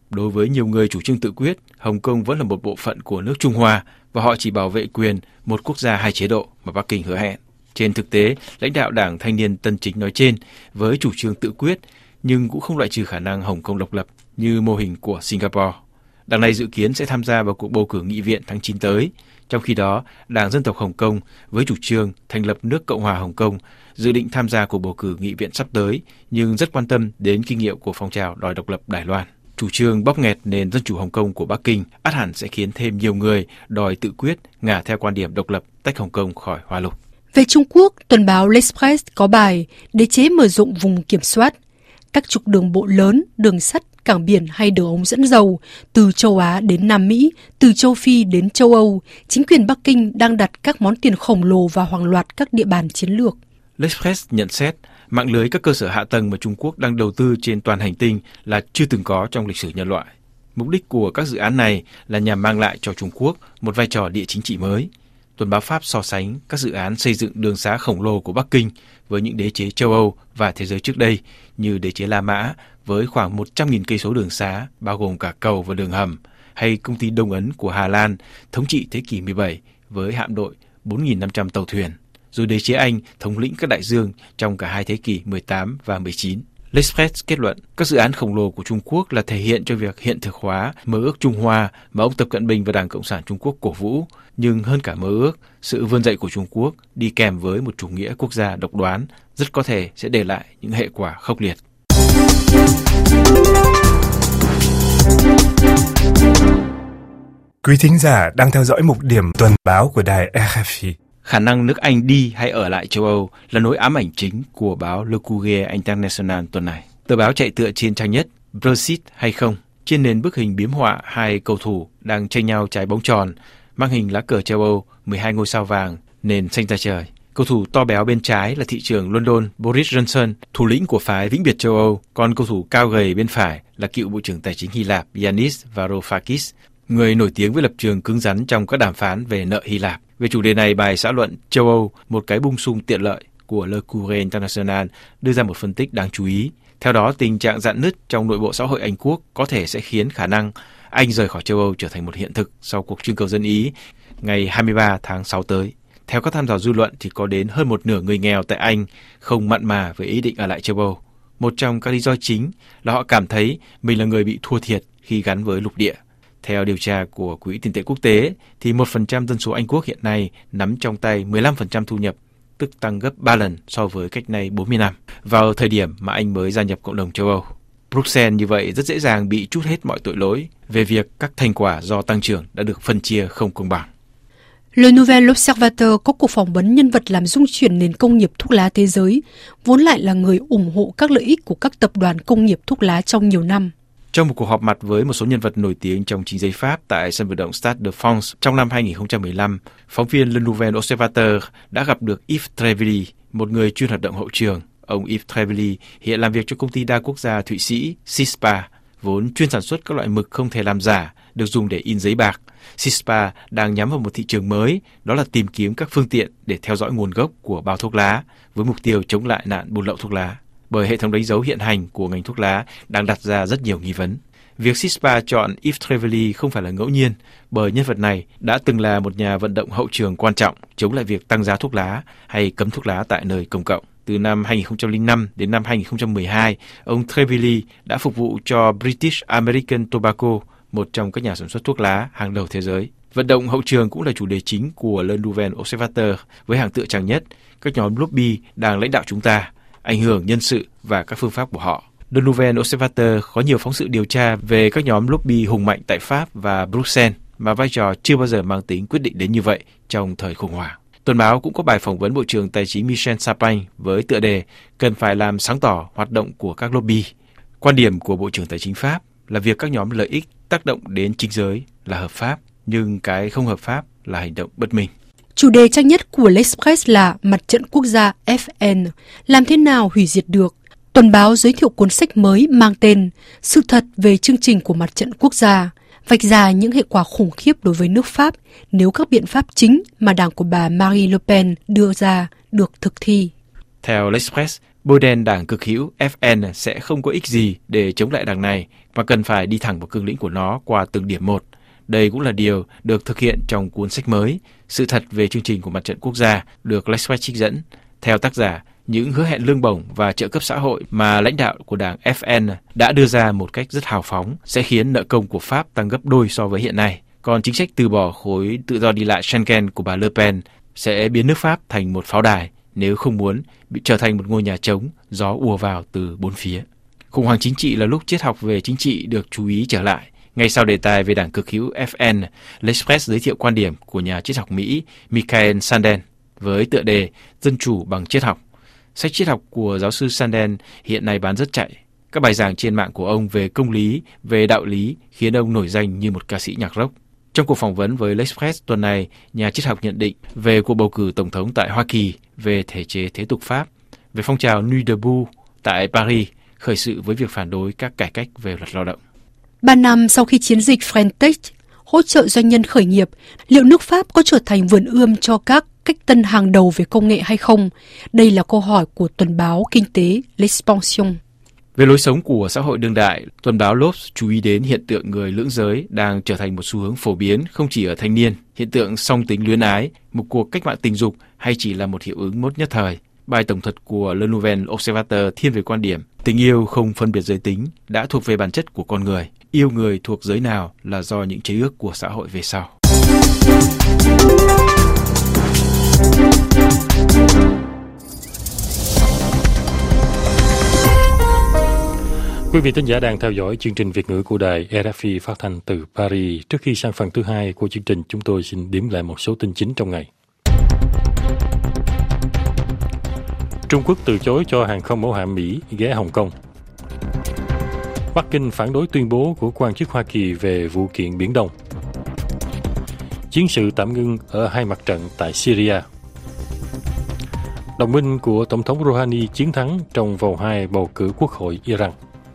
đối với nhiều người chủ trương tự quyết, Hồng Kông vẫn là một bộ phận của nước Trung Hoa và họ chỉ bảo vệ quyền một quốc gia hai chế độ mà Bắc Kinh hứa hẹn. Trên thực tế, lãnh đạo Đảng Thanh niên Tân Chính nói trên với chủ trương tự quyết nhưng cũng không loại trừ khả năng Hồng Kông độc lập như mô hình của Singapore. Đảng này dự kiến sẽ tham gia vào cuộc bầu cử nghị viện tháng chín tới. Trong khi đó, Đảng Dân tộc Hồng Kông với chủ trương thành lập nước Cộng hòa Hồng Kông dự định tham gia cuộc bầu cử nghị viện sắp tới nhưng rất quan tâm đến kinh nghiệm của phong trào đòi độc lập Đài Loan. Chủ trương bóp nghẹt nền dân chủ Hồng Kông của Bắc Kinh ắt hẳn sẽ khiến thêm nhiều người đòi tự quyết ngả theo quan điểm độc lập tách Hồng Kông khỏi Hoa Lục. Về Trung Quốc, tuần báo L'Express có bài Đế chế mở rộng vùng kiểm soát. Các trục đường bộ lớn, đường sắt, cảng biển hay đường ống dẫn dầu, từ châu Á đến Nam Mỹ, từ châu Phi đến châu Âu, chính quyền Bắc Kinh đang đặt các món tiền khổng lồ vào hàng loạt các địa bàn chiến lược. L'Express nhận xét, mạng lưới các cơ sở hạ tầng mà Trung Quốc đang đầu tư trên toàn hành tinh là chưa từng có trong lịch sử nhân loại. Mục đích của các dự án này là nhằm mang lại cho Trung Quốc một vai trò địa chính trị mới. Tuần báo Pháp so sánh các dự án xây dựng đường xá khổng lồ của Bắc Kinh với những đế chế châu Âu và thế giới trước đây như đế chế La Mã với khoảng một trăm nghìn cây số đường xá bao gồm cả cầu và đường hầm, hay công ty Đông Ấn của Hà Lan thống trị thế kỷ mười bảy với hạm đội bốn nghìn năm trăm tàu thuyền, rồi đế chế Anh thống lĩnh các đại dương trong cả hai thế kỷ mười tám và mười chín. L'Express kết luận các dự án khổng lồ của Trung Quốc là thể hiện cho việc hiện thực hóa mơ ước Trung Hoa mà ông Tập Cận Bình và Đảng Cộng sản Trung Quốc cổ vũ, nhưng hơn cả mơ ước, sự vươn dậy của Trung Quốc đi kèm với một chủ nghĩa quốc gia độc đoán rất có thể sẽ để lại những hệ quả khốc liệt. Quý thính giả đang theo dõi mục điểm tuần báo của đài rờ ép i. Khả năng nước Anh đi hay ở lại châu Âu là nỗi ám ảnh chính của báo Le Courrier International tuần này. Tờ báo chạy tựa trên trang nhất Brexit hay không, trên nền bức hình biếm họa hai cầu thủ đang tranh nhau trái bóng tròn, mang hình lá cờ châu Âu, mười hai ngôi sao vàng, nền xanh da trời. Cầu thủ to béo bên trái là thị trưởng London Boris Johnson, thủ lĩnh của phái vĩnh biệt châu Âu, còn cầu thủ cao gầy bên phải là cựu Bộ trưởng Tài chính Hy Lạp Yanis Varoufakis, người nổi tiếng với lập trường cứng rắn trong các đàm phán về nợ Hy Lạp. Về chủ đề này, bài xã luận châu Âu, một cái bung sung tiện lợi của Le Courrier International đưa ra một phân tích đáng chú ý. Theo đó, tình trạng rạn nứt trong nội bộ xã hội Anh Quốc có thể sẽ khiến khả năng Anh rời khỏi châu Âu trở thành một hiện thực sau cuộc trưng cầu dân Ý ngày hai mươi ba tháng sáu tới. Theo các tham dò dư luận thì có đến hơn một nửa người nghèo tại Anh không mặn mà với ý định ở lại châu Âu. Một trong các lý do chính là họ cảm thấy mình là người bị thua thiệt khi gắn với lục địa. Theo điều tra của Quỹ tiền tệ quốc tế, thì một phần trăm dân số Anh Quốc hiện nay nắm trong tay mười lăm phần trăm thu nhập, tức tăng gấp ba lần so với cách nay bốn mươi năm, vào thời điểm mà Anh mới gia nhập cộng đồng châu Âu. Bruxelles như vậy rất dễ dàng bị trút hết mọi tội lỗi về việc các thành quả do tăng trưởng đã được phân chia không công bằng. Le Nouvel Observateur có cuộc phỏng vấn nhân vật làm rung chuyển nền công nghiệp thuốc lá thế giới, vốn lại là người ủng hộ các lợi ích của các tập đoàn công nghiệp thuốc lá trong nhiều năm. Trong một cuộc họp mặt với một số nhân vật nổi tiếng trong chính giới Pháp tại sân vận động Stade de France trong năm hai không một năm, phóng viên Le Nouvel Observateur đã gặp được Yves Trevely, một người chuyên hoạt động hậu trường. Ông Yves Trevely hiện làm việc cho công ty đa quốc gia Thụy Sĩ Cispa, vốn chuyên sản xuất các loại mực không thể làm giả, được dùng để in giấy bạc. Cispa đang nhắm vào một thị trường mới, đó là tìm kiếm các phương tiện để theo dõi nguồn gốc của bao thuốc lá, với mục tiêu chống lại nạn buôn lậu thuốc lá. Bởi hệ thống đánh dấu hiện hành của ngành thuốc lá đang đặt ra rất nhiều nghi vấn. Việc Cispa chọn Yves Trevely không phải là ngẫu nhiên, bởi nhân vật này đã từng là một nhà vận động hậu trường quan trọng chống lại việc tăng giá thuốc lá hay cấm thuốc lá tại nơi công cộng. Từ năm hai không không năm đến năm hai không một hai, ông Trevely đã phục vụ cho British American Tobacco, một trong các nhà sản xuất thuốc lá hàng đầu thế giới. Vận động hậu trường cũng là chủ đề chính của Le Nouvel Observateur, với hàng tựa trang nhất, các nhóm lobby đang lãnh đạo chúng ta, ảnh hưởng nhân sự và các phương pháp của họ. Le Nouvel Observateur có nhiều phóng sự điều tra về các nhóm lobby hùng mạnh tại Pháp và Bruxelles, mà vai trò chưa bao giờ mang tính quyết định đến như vậy trong thời khủng hoảng. Tuần báo cũng có bài phỏng vấn Bộ trưởng Tài chính Michel Sapin với tựa đề cần phải làm sáng tỏ hoạt động của các lobby. Quan điểm của Bộ trưởng Tài chính Pháp là việc các nhóm lợi ích tác động đến chính giới là hợp pháp, nhưng cái không hợp pháp là hành động bất minh. Chủ đề trang nhất của L'Express là Mặt trận quốc gia F N, làm thế nào hủy diệt được. Tuần báo giới thiệu cuốn sách mới mang tên Sự thật về chương trình của Mặt trận quốc gia, vạch ra những hệ quả khủng khiếp đối với nước Pháp nếu các biện pháp chính mà đảng của bà Marine Le Pen đưa ra được thực thi. Theo L'Express, Bôi đen đảng cực hữu ép en sẽ không có ích gì để chống lại đảng này, mà cần phải đi thẳng vào cương lĩnh của nó qua từng điểm một. Đây cũng là điều được thực hiện trong cuốn sách mới Sự thật về chương trình của Mặt trận Quốc gia được L'Express trích dẫn. Theo tác giả, những hứa hẹn lương bổng và trợ cấp xã hội mà lãnh đạo của đảng ép en đã đưa ra một cách rất hào phóng sẽ khiến nợ công của Pháp tăng gấp đôi so với hiện nay. Còn chính sách từ bỏ khối tự do đi lại Schengen của bà Le Pen sẽ biến nước Pháp thành một pháo đài nếu không muốn bị trở thành một ngôi nhà trống, gió ùa vào từ bốn phía. Khủng hoảng chính trị là lúc triết học về chính trị được chú ý trở lại. Ngay sau đề tài về đảng cực hữu ép en, L'Express giới thiệu quan điểm của nhà triết học Mỹ Michael Sandel với tựa đề Dân chủ bằng triết học. Sách triết học của giáo sư Sandel hiện nay bán rất chạy. Các bài giảng trên mạng của ông về công lý, về đạo lý khiến ông nổi danh như một ca sĩ nhạc rock. Trong cuộc phỏng vấn với L'Express tuần này, nhà triết học nhận định về cuộc bầu cử tổng thống tại Hoa Kỳ, về thể chế thế tục Pháp, về phong trào Nuit debout tại Paris, khởi sự với việc phản đối các cải cách về luật lao động. Ba năm sau khi chiến dịch French hỗ trợ doanh nhân khởi nghiệp, liệu nước Pháp có trở thành vườn ươm cho các cách tân hàng đầu về công nghệ hay không? Đây là câu hỏi của tuần báo kinh tế L'Expansion. Về lối sống của xã hội đương đại, tuần báo L'Obs chú ý đến hiện tượng người lưỡng giới đang trở thành một xu hướng phổ biến không chỉ ở thanh niên, hiện tượng song tính luyến ái, một cuộc cách mạng tình dục hay chỉ là một hiệu ứng mốt nhất thời. Bài tổng thuật của Le Nouvel Observateur thiên về quan điểm tình yêu không phân biệt giới tính đã thuộc về bản chất của con người. Yêu người thuộc giới nào là do những chế ước của xã hội về sau. Quý vị thính giả đang theo dõi chương trình Việt ngữ của đài rờ ép i phát thanh từ Paris. Trước khi sang phần thứ hai của chương trình, chúng tôi xin điểm lại một số tin chính trong ngày. Trung Quốc từ chối cho hàng không mẫu hạm Mỹ ghé Hồng Kông. Bắc Kinh phản đối tuyên bố của quan chức Hoa Kỳ về vụ kiện Biển Đông. Chiến sự tạm ngưng ở hai mặt trận tại Syria. Đồng minh của Tổng thống Rouhani chiến thắng trong vòng hai bầu cử quốc hội Iran.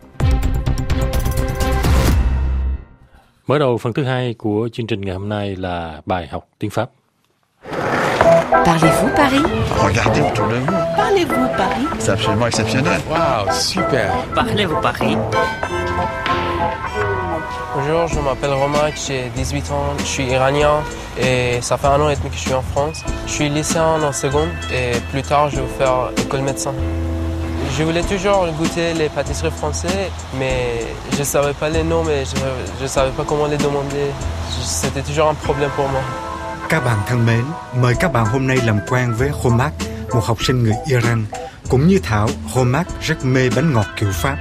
Mở đầu phần thứ hai của chương trình ngày hôm nay là bài học tiếng Pháp. Parlez-vous Paris? Regardez autour de vous. Parlez-vous Paris? C'est absolument exceptionnel. Wow, super. Parlez-vous Paris? Bonjour, je m'appelle Romain, j'ai dix-huit ans, je suis iranien et ça fait un an et demi que je suis en France. Je suis lycéen en seconde et plus tard je vais faire école médecin. Je voulais toujours goûter les pâtisseries françaises, mais je ne savais pas les noms, mais je ne savais pas comment les demander. C'était toujours un problème pour moi. Các bạn thân mến, mời các bạn hôm nay làm quen với Romac, một học sinh người Iran. Cũng như Thảo, Romac rất mê bánh ngọt kiểu Pháp.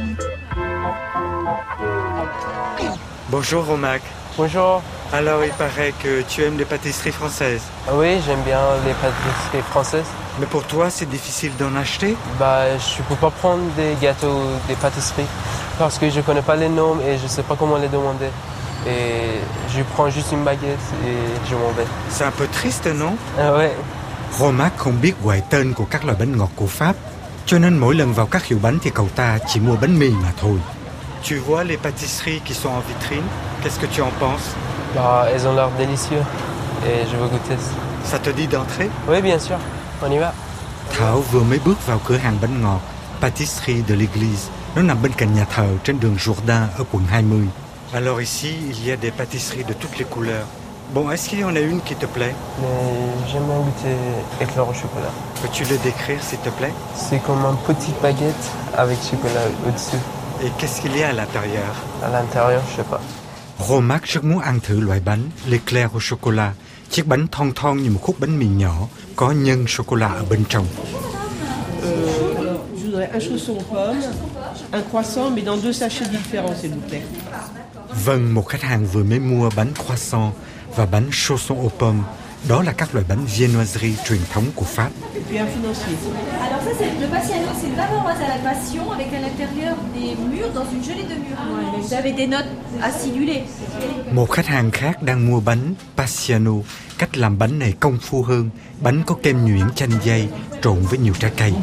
Bonjour Romac. Bonjour. Alors il paraît que tu aimes les pâtisseries françaises. Oui, j'aime bien les pâtisseries françaises. Mais pour toi, c'est difficile d'en acheter? Bah, je peux pas prendre des gâteaux, des pâtisseries, parce que je connais pas les noms et je sais pas comment les demander. Et je prends juste une baguette et je m'en vais. C'est un peu triste, non? Ah ouais. Romac không biết gọi tên của các loại bánh ngọt của Pháp, cho nên mỗi lần vào các hiệu bánh thì cậu ta chỉ mua bánh mì mà thôi. Tu vois les pâtisseries qui sont en vitrine, qu'est-ce que tu en penses? Bah, elles ont l'air délicieuses et je veux goûter. Ça te dit d'entrer? Oui, bien sûr. On y va. Thảo vừa mới bước vào cửa hàng bánh ngọt Pâtisserie de l'Église. Nó nằm bên cạnh nhà thờ trên đường Jourdain ở quận hai mươi. Alors ici, il y a des pâtisseries de toutes les couleurs. Bon, est-ce qu'il y en a une qui te plaît? Mais j'aime bien goûter éclair au chocolat. Peux-tu le décrire, s'il te plaît? C'est comme une petite baguette avec chocolat au-dessus. Et qu'est-ce qu'il y a à l'intérieur? À l'intérieur, je sais pas. Romac rất muốn ăn thử loại bánh l'éclair au chocolat, chiếc bánh thon thon như một khúc bánh mì nhỏ, có nhân sô-cô-la ở bên trong. Euh, je voudrais un chausson aux pommes, un croissant, mais dans deux sachets différents, s'il vous plaît. Vâng, một khách hàng vừa mới mua bánh croissant và bánh chausson aux pommes. Đó là các loại bánh viennoiserie truyền thống của Pháp. Et puis un financier. Alors ça, c'est le Passiano, c'est une bavaroise à la passion avec à l'intérieur des mûres dans une gelée de mûres. Vous avez des notes acidulées. Một khách hàng khác đang mua bánh Passiano. Cách làm bánh này công phu hơn. Bánh có kem nhuyễn chanh dây trộn với nhiều trái cây.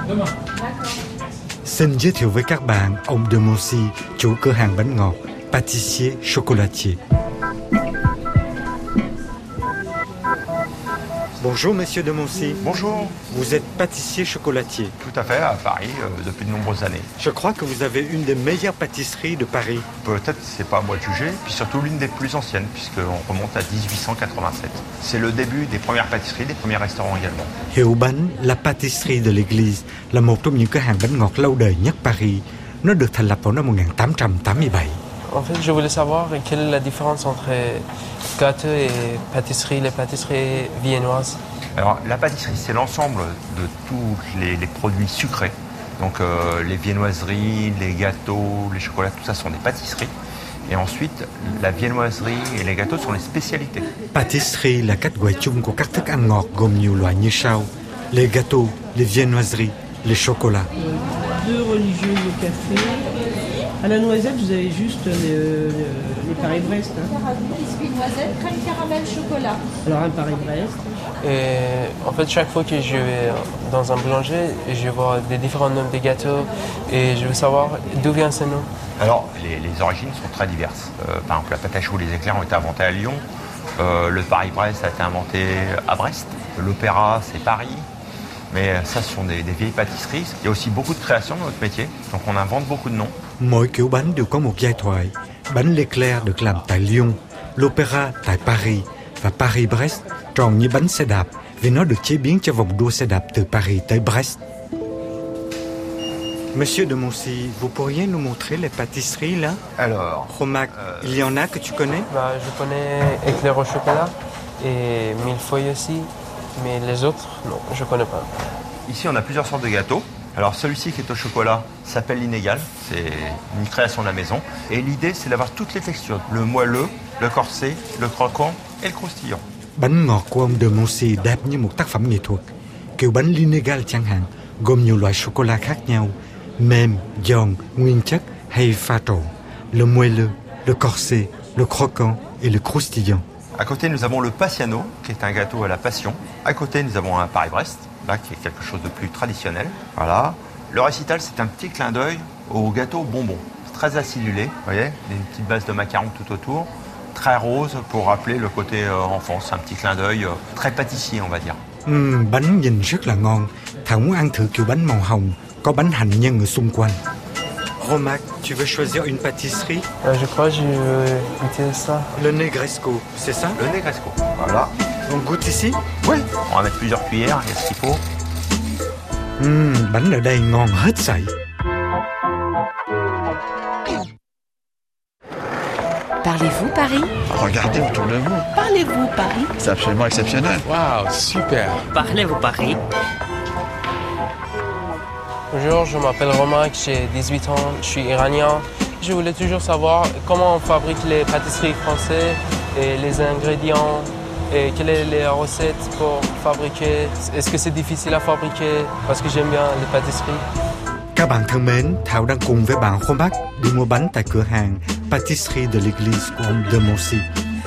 Xin giới thiệu với các bạn ông de Moncy, chủ cửa hàng bánh ngọt Pâtissier Chocolatier. Bonjour, monsieur de Moncy. Bonjour. Vous êtes pâtissier chocolatier. Tout à fait, à Paris, euh, depuis de nombreuses années. Je crois que vous avez une des meilleures pâtisseries de Paris. Peut-être, c'est pas à moi de juger, puis surtout l'une des plus anciennes, puisqu'on remonte à dix-huit cent quatre-vingt-sept. C'est le début des premières pâtisseries, des premiers restaurants également. Hiệu bánh La Pâtisserie de l'Église là một trong những cửa hàng bánh ngọt lâu đời nhất Paris. Nó được thành lập vào năm một nghìn tám trăm tám mươi bảy. En fait, je voulais savoir quelle est la différence entre gâteau et pâtisserie, les pâtisseries viennoises. Alors, la pâtisserie, c'est l'ensemble de tous les, les produits sucrés. Donc, euh, les viennoiseries, les gâteaux, les chocolats, tout ça sont des pâtisseries. Et ensuite, la viennoiserie et les gâteaux sont les spécialités. Pâtisserie là cách gọi chung của các thức ăn ngọt gồm nhiều loại như sau: les gâteaux, les viennoiseries, les chocolats. Deux religieuses au café. À la noisette, vous avez juste les, les Paris-Brest. Hein. Biscuit noisette, crème caramel, chocolat. Alors un Paris-Brest. Et en fait, chaque fois que je vais dans un boulanger, je vois des différents noms de gâteaux et je veux savoir d'où vient ce nom. Alors, les, les origines sont très diverses. Euh, par exemple, la pâte à choux, les éclairs ont été inventés à Lyon. Euh, le Paris-Brest a été inventé à Brest. L'opéra, c'est Paris. Mais ça, ce sont des, des vieilles pâtisseries. Il y a aussi beaucoup de créations dans notre métier, donc on invente beaucoup de noms. Mỗi kiểu bánh đều có một giai thoại. Bánh l'éclair được làm tại Lyon, l'opéra tại Paris và Paris-Brest tròn như bánh xe đạp vì nó được chế biến cho vòng đua xe đạp từ Paris tới Brest. Monsieur de Moncy, vous pourriez nous montrer les pâtisseries là? Alors, Romac, euh, il y en a que tu connais? Bah, je connais éclair au chocolat et millefeuille aussi. Mais les autres, non, je ne connais pas. Ici, on a plusieurs sortes de gâteaux. Alors, celui-ci qui est au chocolat s'appelle l'inégal. C'est une création de la maison. Et l'idée, c'est d'avoir toutes les textures. Le moelleux, le corsé, le croquant et le croustillant. Bánh ngọt của ông de Moncy đẹp như một tác phẩm nghệ thuật. Kiểu bánh l'inégal chẳng hạn, gồm nhiều loại sô-cô-la khác nhau. Mềm, giòn, nguyên chất hay pha trộn. Le moelleux, le corsé, le croquant et le croustillant. À côté, nous avons le Passiano, qui est un gâteau à la passion. À côté, nous avons un Paris-Brest, là, qui est quelque chose de plus traditionnel. Voilà. Le récital, c'est un petit clin d'œil au gâteau bonbon. C'est très acidulé, vous voyez, une petite base de macarons tout autour. Très rose pour rappeler le côté euh, enfance, un petit clin d'œil euh, très pâtissier, on va dire. Uhm, bánh nhìn rất là ngon. Thảo muốn ăn thử kiểu bánh màu hồng, có bánh hành nhân ở xung quanh. Romac, tu veux choisir une pâtisserie? euh, Je crois que je vais goûter ça. Le Negresco, c'est ça? Le Negresco, voilà. On goûte ici? Oui, on va mettre plusieurs cuillères, il y a ce qu'il faut. Uhm, bánh ở đây ngon hết sảy. Parlez-vous Paris? Regardez autour de vous. Parlez-vous Paris? C'est absolument exceptionnel. Waouh, super. Parlez-vous Paris? Bonjour, je m'appelle Romain, j'ai dix-huit ans, je suis iranien. Je voulais toujours savoir comment on fabrique les pâtisseries françaises et les ingrédients et quelles sont les recettes pour fabriquer. Est-ce que c'est difficile à fabriquer? Parce que j'aime bien les pâtisseries. Các bạn thân mến, Thảo đang cùng với bạn Romac đi mua bánh tại cửa hàng Pâtisserie de l'Église của ông de Moncy.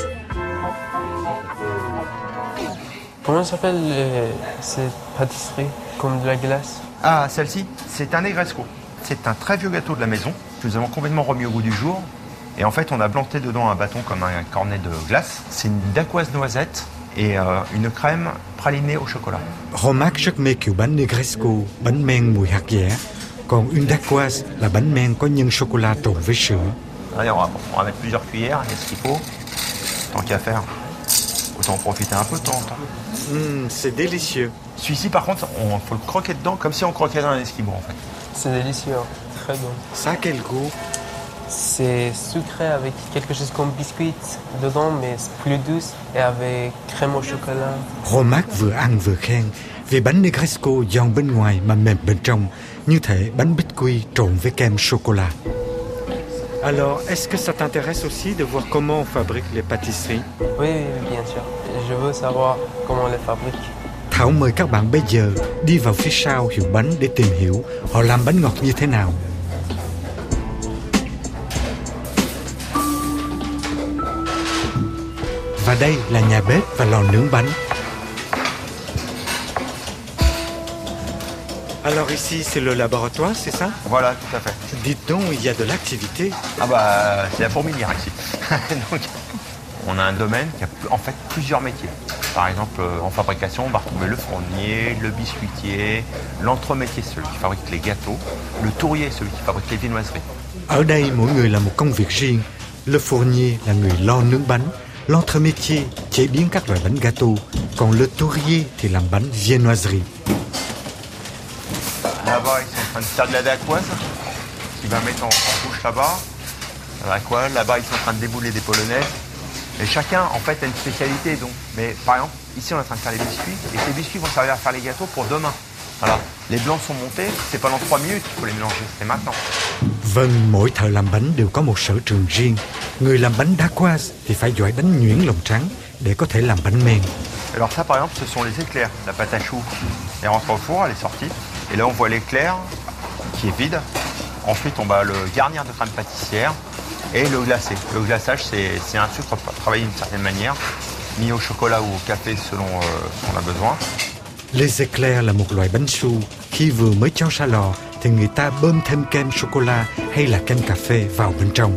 Comment s'appelle euh, cette pâtisserie? Comme de la glace? Ah, celle-ci, c'est un Negresco. C'est un très vieux gâteau de la maison que nous avons complètement remis au goût du jour. Et en fait, on a planté dedans un bâton comme un cornet de glace. C'est une dacquoise noisette et euh, une crème pralinée au chocolat. Romac rất mê kiểu bánh Negresco, bánh men mùi hạt dẻ. Còn une dacquoise là bánh men có nhân sô-cô-la trộn với sữa. Allez, on va, on va mettre plusieurs cuillères, il y a ce qu'il faut. Tant qu'à faire, autant en profiter un peu de temps en temps. Mmh, c'est délicieux. Celui-ci, par contre, il faut le croquer dedans comme si on croquait dans un esquimau, en fait. C'est délicieux, très bon. Ça a quel goût? C'est sucré avec quelque chose comme biscuit dedans, mais plus douce et avec crème au chocolat. Romac vừa ăn vừa khen vì bánh Negresco giòn bên ngoài mà mềm bên trong, như thể bánh biscuit trộn với kem sô-cô-la. Alors, est-ce que ça t'intéresse aussi de voir comment on fabrique les pâtisseries? Oui, bien sûr. Je veux savoir comment on les fabrique. Thảo mời các bạn bây giờ đi vào phía sau hiệu bánh để tìm hiểu họ làm bánh ngọt như thế nào. Và đây là nhà bếp và lò nướng bánh. Alors ici, c'est le laboratoire, c'est ça? Voilà, tout à fait. Dites donc, il y a de l'activité. Ah bah, c'est la fourmilière ici. Donc, on a un domaine qui a en fait plusieurs métiers. Par exemple, en fabrication, on va retrouver le fournier, le biscuitier, l'entremétier, celui qui fabrique les gâteaux, le tourrier, celui qui fabrique les viennoiseries. Ở đây mỗi người làm một công việc riêng. Le fournier là người lo nướng bánh, l'entremétier chế biến các loại bánh gâteau, còn le tourrier thì làm bánh viennoiserie. Là-bas, ils sont en train de faire de la dacquoise, qui va mettre en, en bouche là-bas. La dacquoise, là-bas, ils sont en train de débouler des polonaises. Et chacun, en fait, a une spécialité. Donc, mais par exemple, ici, on est en train de faire les biscuits, et ces biscuits vont servir à faire les gâteaux pour demain. Voilà. Les blancs sont montés, c'est pas dans trois minutes qu'il faut les mélanger, c'est maintenant. Vâng, mỗi thợ làm bánh đều có một sở trường riêng. Người làm bánh dacquoise thì phải giỏi đánh nhuyễn lòng trắng để có thể làm bánh men. Alors ça, par exemple, ce sont les éclairs. La pâte à choux, elle rentre au four, elle est sortie. Et là, on voit l'éclair qui est vide. Ensuite, on va le garnir de crème pâtissière et le glacer. Le glaçage, c'est, c'est un sucre travaillé d'une certaine manière, mis au chocolat ou au café selon euh, ce qu'on a besoin. Les éclairs là một loại bánh su. Khi vừa mới cho ra lò thì người ta bơm thêm kem sô-cô-la hay là kem cà phê vào bên trong.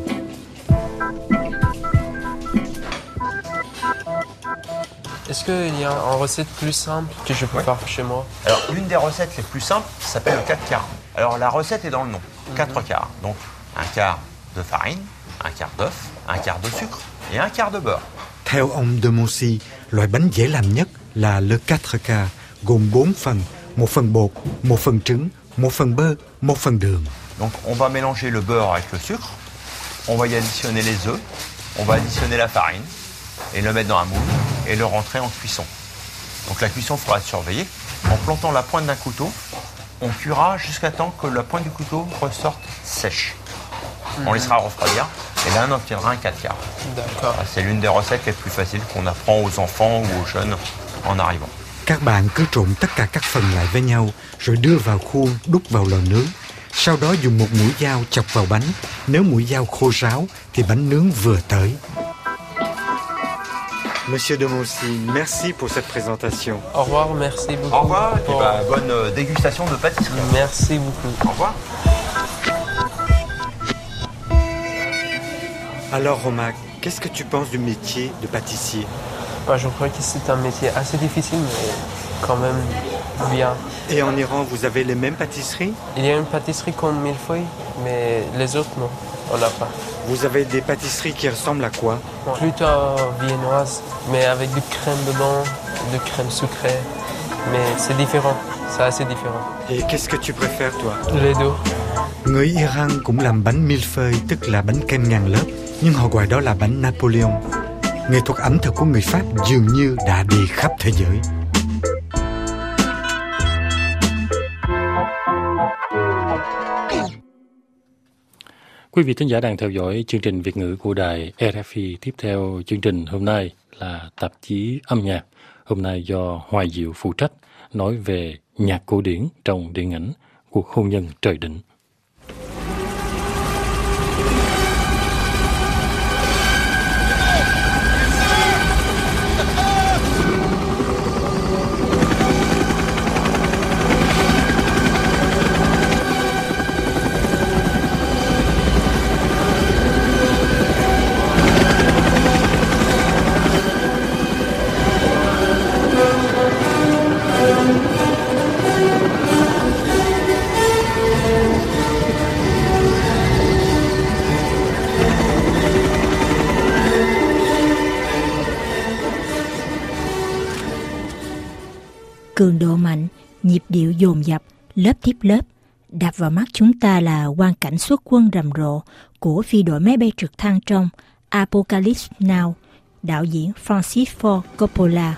Est-ce qu'il y a une recette plus simple que je peux ouais. faire chez moi? Alors, l'une des recettes les plus simples s'appelle le quatre quarts. Alors, la recette est dans le nom. quatre mm-hmm. quarts. Donc, un quart de farine, un quart d'œuf, un quart de sucre et un quart de beurre. Theo ông de Moncy, loại bánh dễ làm nhất là le quatre quarts, gồm bốn phần, một phần bột, một phần trứng, một phần bơ, một phần đường. Donc, on va mélanger le beurre avec le sucre. On va y additionner les œufs. On va additionner la farine et le mettre dans un moule et le rentrer en cuisson. Donc la cuisson, il faudra surveiller. En plantant la pointe d'un couteau, on cuira jusqu'à temps que la pointe du couteau ressorte sèche. Mmh. On laissera refroidir et là on obtiendra un quatre quarts. D'accord. C'est l'une des recettes les plus faciles qu'on apprend aux enfants ou aux jeunes en arrivant. Các bạn cứ trộn tất cả các phần lại với nhau rồi đưa vào khuôn đút vào lò nướng. Sau đó dùng một mũi dao chọc vào bánh. Nếu mũi dao khô ráo thì bánh nướng vừa tới. Monsieur de Moncy, merci pour cette présentation. Au revoir, merci beaucoup. Au revoir, et puis bah, bonne dégustation de pâtisserie. Merci beaucoup. Au revoir. Alors Romac, qu'est-ce que tu penses du métier de pâtissier? Bah, je crois que c'est un métier assez difficile, mais quand même bien. Et en Iran, vous avez les mêmes pâtisseries? Il y a une pâtisserie comme Millefeuille, mais les autres non, on n'a pas. Vous avez des pâtisseries qui ressemblent à quoi? Plutôt viennoise, mais avec du crème dedans, de crème sucrée. Mais c'est différent, c'est assez différent. Et qu'est-ce que tu préfères toi? Les deux. Người Iran cũng làm bánh millefeuille, tức là bánh kem ngàn lớp, nhưng họ gọi đó là bánh Napoleon. Nghệ thuật ẩm thực của người Pháp dường như đã đi khắp thế giới. Quý vị thính giả đang theo dõi chương trình Việt ngữ của đài rờ ép i. Tiếp theo chương trình hôm nay là tạp chí âm nhạc. Hôm nay do Hoài Diệu phụ trách, nói về nhạc cổ điển trong điện ảnh Cuộc hôn nhân trời định. Cường độ mạnh, nhịp điệu dồn dập, lớp tiếp lớp. Đập vào mắt chúng ta là quang cảnh xuất quân rầm rộ của phi đội máy bay trực thăng trong Apocalypse Now, đạo diễn Francis Ford Coppola.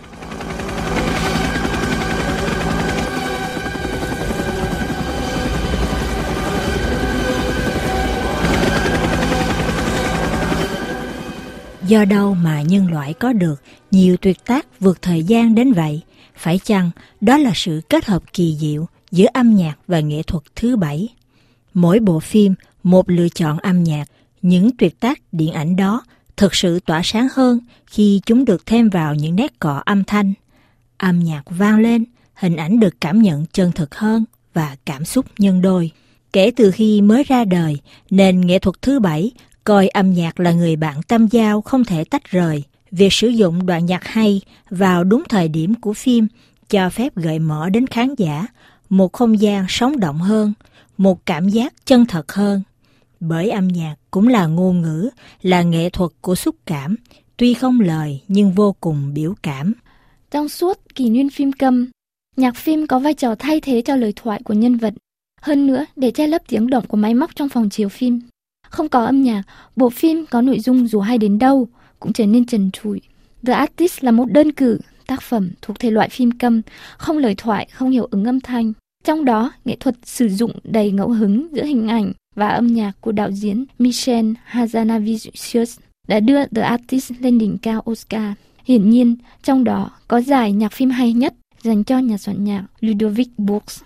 Do đâu mà nhân loại có được nhiều tuyệt tác vượt thời gian đến vậy? Phải chăng đó là sự kết hợp kỳ diệu giữa âm nhạc và nghệ thuật thứ bảy? Mỗi bộ phim, một lựa chọn âm nhạc, những tuyệt tác điện ảnh đó thực sự tỏa sáng hơn khi chúng được thêm vào những nét cọ âm thanh. Âm nhạc vang lên, hình ảnh được cảm nhận chân thực hơn và cảm xúc nhân đôi. Kể từ khi mới ra đời, nền nghệ thuật thứ bảy coi âm nhạc là người bạn tâm giao không thể tách rời Việc sử dụng đoạn nhạc hay vào đúng thời điểm của phim cho phép gợi mở đến khán giả một không gian sống động hơn, một cảm giác chân thật hơn. Bởi âm nhạc cũng là ngôn ngữ, là nghệ thuật của xúc cảm, tuy không lời nhưng vô cùng biểu cảm. Trong suốt kỷ nguyên phim câm, nhạc phim có vai trò thay thế cho lời thoại của nhân vật. Hơn nữa, để che lấp tiếng động của máy móc trong phòng chiếu phim. Không có âm nhạc, bộ phim có nội dung dù hay đến đâu cũng trở nên trần trụi. The Artist là một đơn cử, tác phẩm thuộc thể loại phim câm, không lời thoại, không hiệu ứng âm thanh. Trong đó, nghệ thuật sử dụng đầy ngẫu hứng giữa hình ảnh và âm nhạc của đạo diễn Michel Hazanavicius đã đưa The Artist lên đỉnh cao Oscar. Hiển nhiên, trong đó có giải nhạc phim hay nhất dành cho nhà soạn nhạc Ludovic Bourges.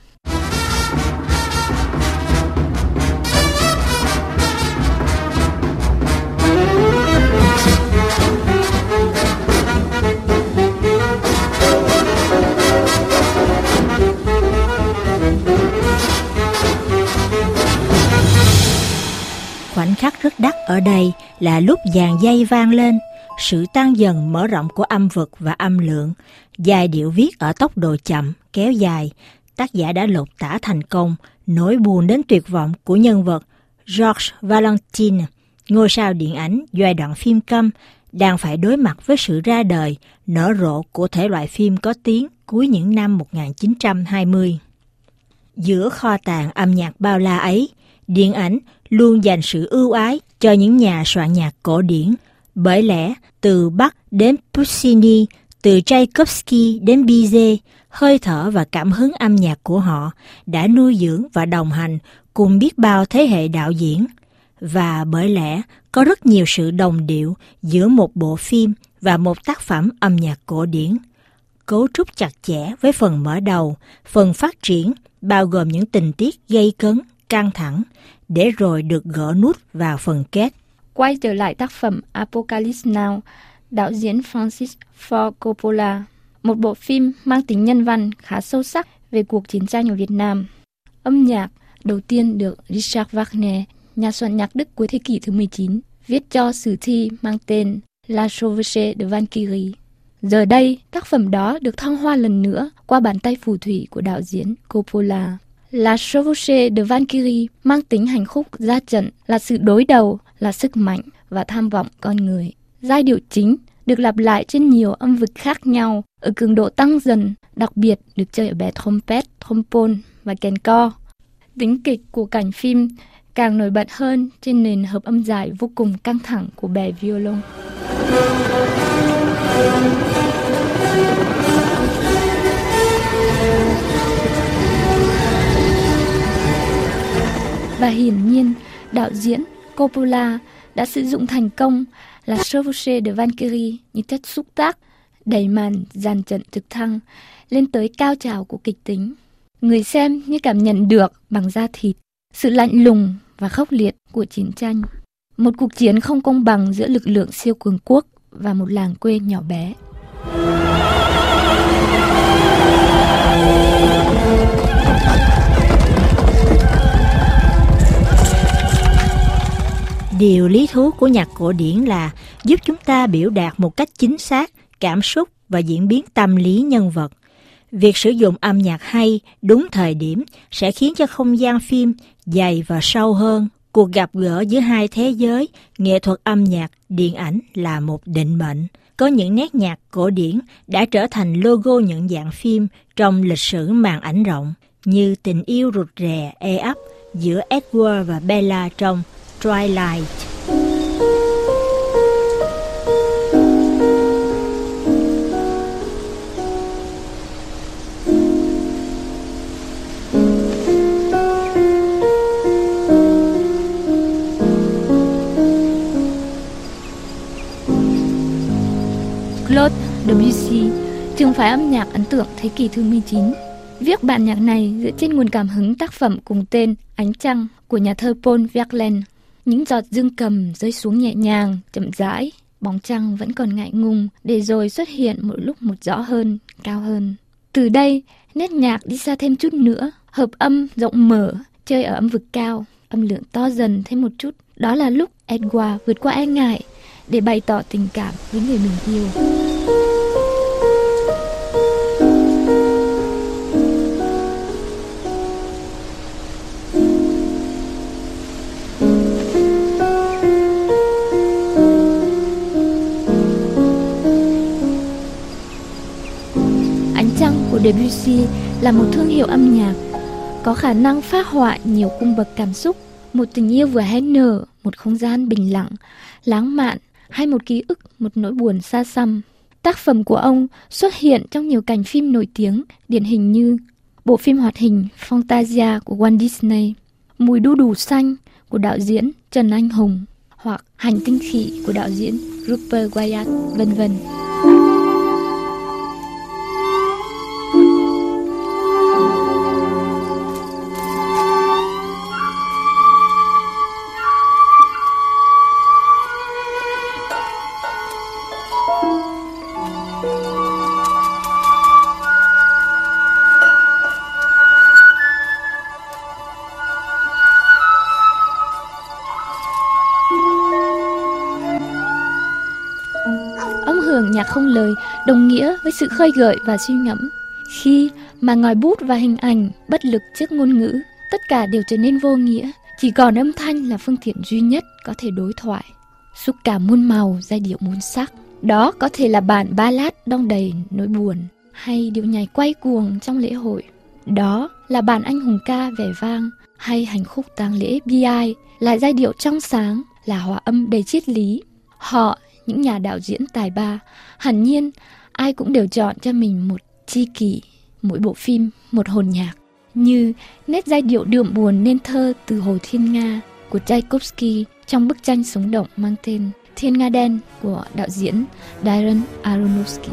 Khoảnh khắc rất đắt ở đây là lúc dàn dây vang lên, sự tăng dần mở rộng của âm vực và âm lượng, giai điệu viết ở tốc độ chậm, kéo dài. Tác giả đã lột tả thành công nỗi buồn đến tuyệt vọng của nhân vật Georges Valentine, ngôi sao điện ảnh giai đoạn phim câm, đang phải đối mặt với sự ra đời, nở rộ của thể loại phim có tiếng cuối những năm một nghìn chín trăm hai mươi. Giữa kho tàng âm nhạc bao la ấy, điện ảnh luôn dành sự ưu ái cho những nhà soạn nhạc cổ điển. Bởi lẽ, từ Bach đến Puccini, từ Tchaikovsky đến Bizet, hơi thở và cảm hứng âm nhạc của họ đã nuôi dưỡng và đồng hành cùng biết bao thế hệ đạo diễn. Và bởi lẽ, có rất nhiều sự đồng điệu giữa một bộ phim và một tác phẩm âm nhạc cổ điển. Cấu trúc chặt chẽ với phần mở đầu, phần phát triển, bao gồm những tình tiết gây cấn, căng thẳng, để rồi được gỡ nút vào phần kết. Quay trở lại tác phẩm Apocalypse Now, đạo diễn Francis Ford Coppola, một bộ phim mang tính nhân văn khá sâu sắc về cuộc chiến tranh ở Việt Nam. Âm nhạc đầu tiên được Richard Wagner, nhà soạn nhạc Đức cuối thế kỷ thứ mười chín, viết cho sử thi mang tên La Chevauchée de Valkyrie. Giờ đây, tác phẩm đó được thăng hoa lần nữa qua bàn tay phù thủy của đạo diễn Coppola. La Chevauchée de Valkyrie mang tính hành khúc ra trận, là sự đối đầu, là sức mạnh và tham vọng con người. Giai điệu chính được lặp lại trên nhiều âm vực khác nhau, ở cường độ tăng dần, đặc biệt được chơi ở bè trompet, trombone và kèn co. Tính kịch của cảnh phim càng nổi bật hơn trên nền hợp âm dài vô cùng căng thẳng của bè violon. Và hiển nhiên, đạo diễn Coppola đã sử dụng thành công La Chevauchée de Valkyrie như chất xúc tác, đẩy màn dàn trận trực thăng lên tới cao trào của kịch tính. Người xem như cảm nhận được bằng da thịt sự lạnh lùng và khốc liệt của chiến tranh. Một cuộc chiến không công bằng giữa lực lượng siêu cường quốc và một làng quê nhỏ bé. Điều lý thú của nhạc cổ điển là giúp chúng ta biểu đạt một cách chính xác cảm xúc và diễn biến tâm lý nhân vật. Việc sử dụng âm nhạc hay, đúng thời điểm sẽ khiến cho không gian phim dày và sâu hơn. Cuộc gặp gỡ giữa hai thế giới, nghệ thuật âm nhạc, điện ảnh là một định mệnh. Có những nét nhạc cổ điển đã trở thành logo nhận dạng phim trong lịch sử màn ảnh rộng, như tình yêu rụt rè, ê ấp giữa Edward và Bella trong Twilight. Claude Debussy, trường phái âm nhạc ấn tượng thế kỷ thứ mười chín, viết bản nhạc này dựa trên nguồn cảm hứng tác phẩm cùng tên Ánh Trăng của nhà thơ Paul Verlaine. Những giọt dương cầm rơi xuống nhẹ nhàng, chậm rãi, bóng trăng vẫn còn ngại ngùng, để rồi xuất hiện một lúc một rõ hơn, cao hơn. Từ đây, nét nhạc đi xa thêm chút nữa, hợp âm rộng mở, chơi ở âm vực cao, âm lượng to dần thêm một chút. Đó là lúc Edward vượt qua e ngại để bày tỏ tình cảm với người mình yêu. Ánh trăng của Debussy là một thương hiệu âm nhạc có khả năng phác họa nhiều cung bậc cảm xúc, một tình yêu vừa hé nở, một không gian bình lặng, lãng mạn hay một ký ức, một nỗi buồn xa xăm. Tác phẩm của ông xuất hiện trong nhiều cảnh phim nổi tiếng, điển hình như bộ phim hoạt hình Fantasia của Walt Disney, Mùi đu đủ xanh của đạo diễn Trần Anh Hùng hoặc Hành tinh khỉ của đạo diễn Rupert Wyatt, vân vân. Nhạc không lời đồng nghĩa với sự khơi gợi và suy ngẫm. Khi mà ngòi bút và hình ảnh bất lực trước ngôn ngữ, tất cả đều trở nên vô nghĩa. Chỉ còn âm thanh là phương tiện duy nhất có thể đối thoại. Xúc cảm muôn màu, giai điệu muôn sắc. Đó có thể là bản ballad đong đầy nỗi buồn, hay điệu nhảy quay cuồng trong lễ hội. Đó là bản anh hùng ca vẻ vang, hay hành khúc tang lễ bi ai, là giai điệu trong sáng, là hòa âm đầy triết lý. Họ, những nhà đạo diễn tài ba, hẳn nhiên ai cũng đều chọn cho mình một chi kỷ, mỗi bộ phim một hồn nhạc, như nét giai điệu đượm buồn nên thơ từ Hồ Thiên Nga của Tchaikovsky trong bức tranh sống động mang tên Thiên Nga Đen của đạo diễn Darren Aronofsky.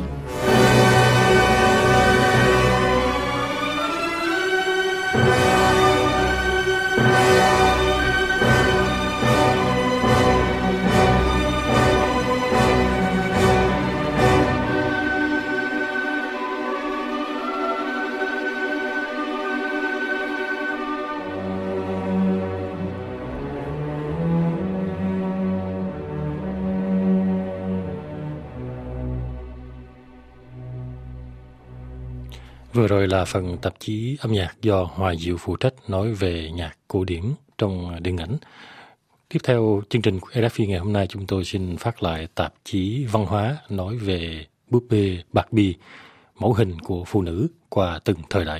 Vừa rồi là phần tạp chí âm nhạc do Hòa Diệu phụ trách nói về nhạc cổ điển trong điện ảnh. Tiếp theo chương trình của rờ ép i ngày hôm nay, chúng tôi xin phát lại tạp chí văn hóa nói về búp bê Barbie, mẫu hình của phụ nữ qua từng thời đại.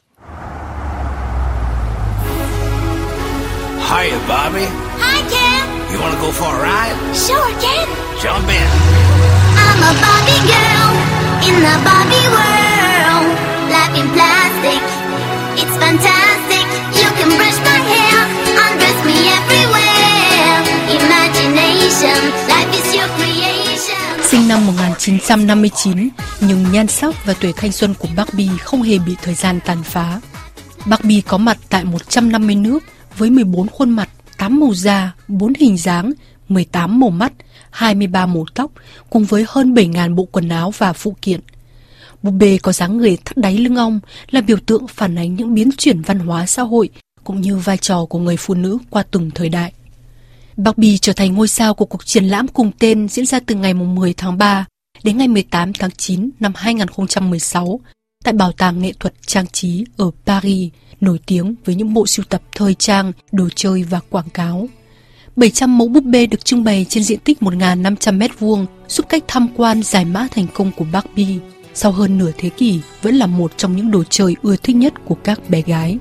Hiya, Barbie. Hi, Ken. You want to go for a ride? Sure, Ken. Jump in. I'm a Barbie girl in the Barbie world. Life in plastic, it's fantastic. You can brush my hair, undress me everywhere. Imagination, life is your creation. Sinh năm một nghìn chín trăm năm mươi chín, nhưng nhan sắc và tuổi thanh xuân của Barbie không hề bị thời gian tàn phá. Barbie có mặt tại một trăm năm mươi nước với mười bốn khuôn mặt, tám màu da, bốn hình dáng, mười tám màu mắt, hai mươi ba màu tóc, cùng với hơn bảy nghìn bộ quần áo và phụ kiện. Búp bê có dáng người thắt đáy lưng ong là biểu tượng phản ánh những biến chuyển văn hóa xã hội cũng như vai trò của người phụ nữ qua từng thời đại. Barbie trở thành ngôi sao của cuộc triển lãm cùng tên diễn ra từ ngày mười tháng ba đến ngày mười tám tháng chín năm hai nghìn không trăm mười sáu tại Bảo tàng Nghệ thuật Trang trí ở Paris, nổi tiếng với những bộ sưu tập thời trang, đồ chơi và quảng cáo. bảy trăm mẫu búp bê được trưng bày trên diện tích một nghìn năm trăm mét vuông giúp cách tham quan giải mã thành công của Barbie. Sau hơn nửa thế kỷ, vẫn là một trong những đồ chơi ưa thích nhất của các bé gái.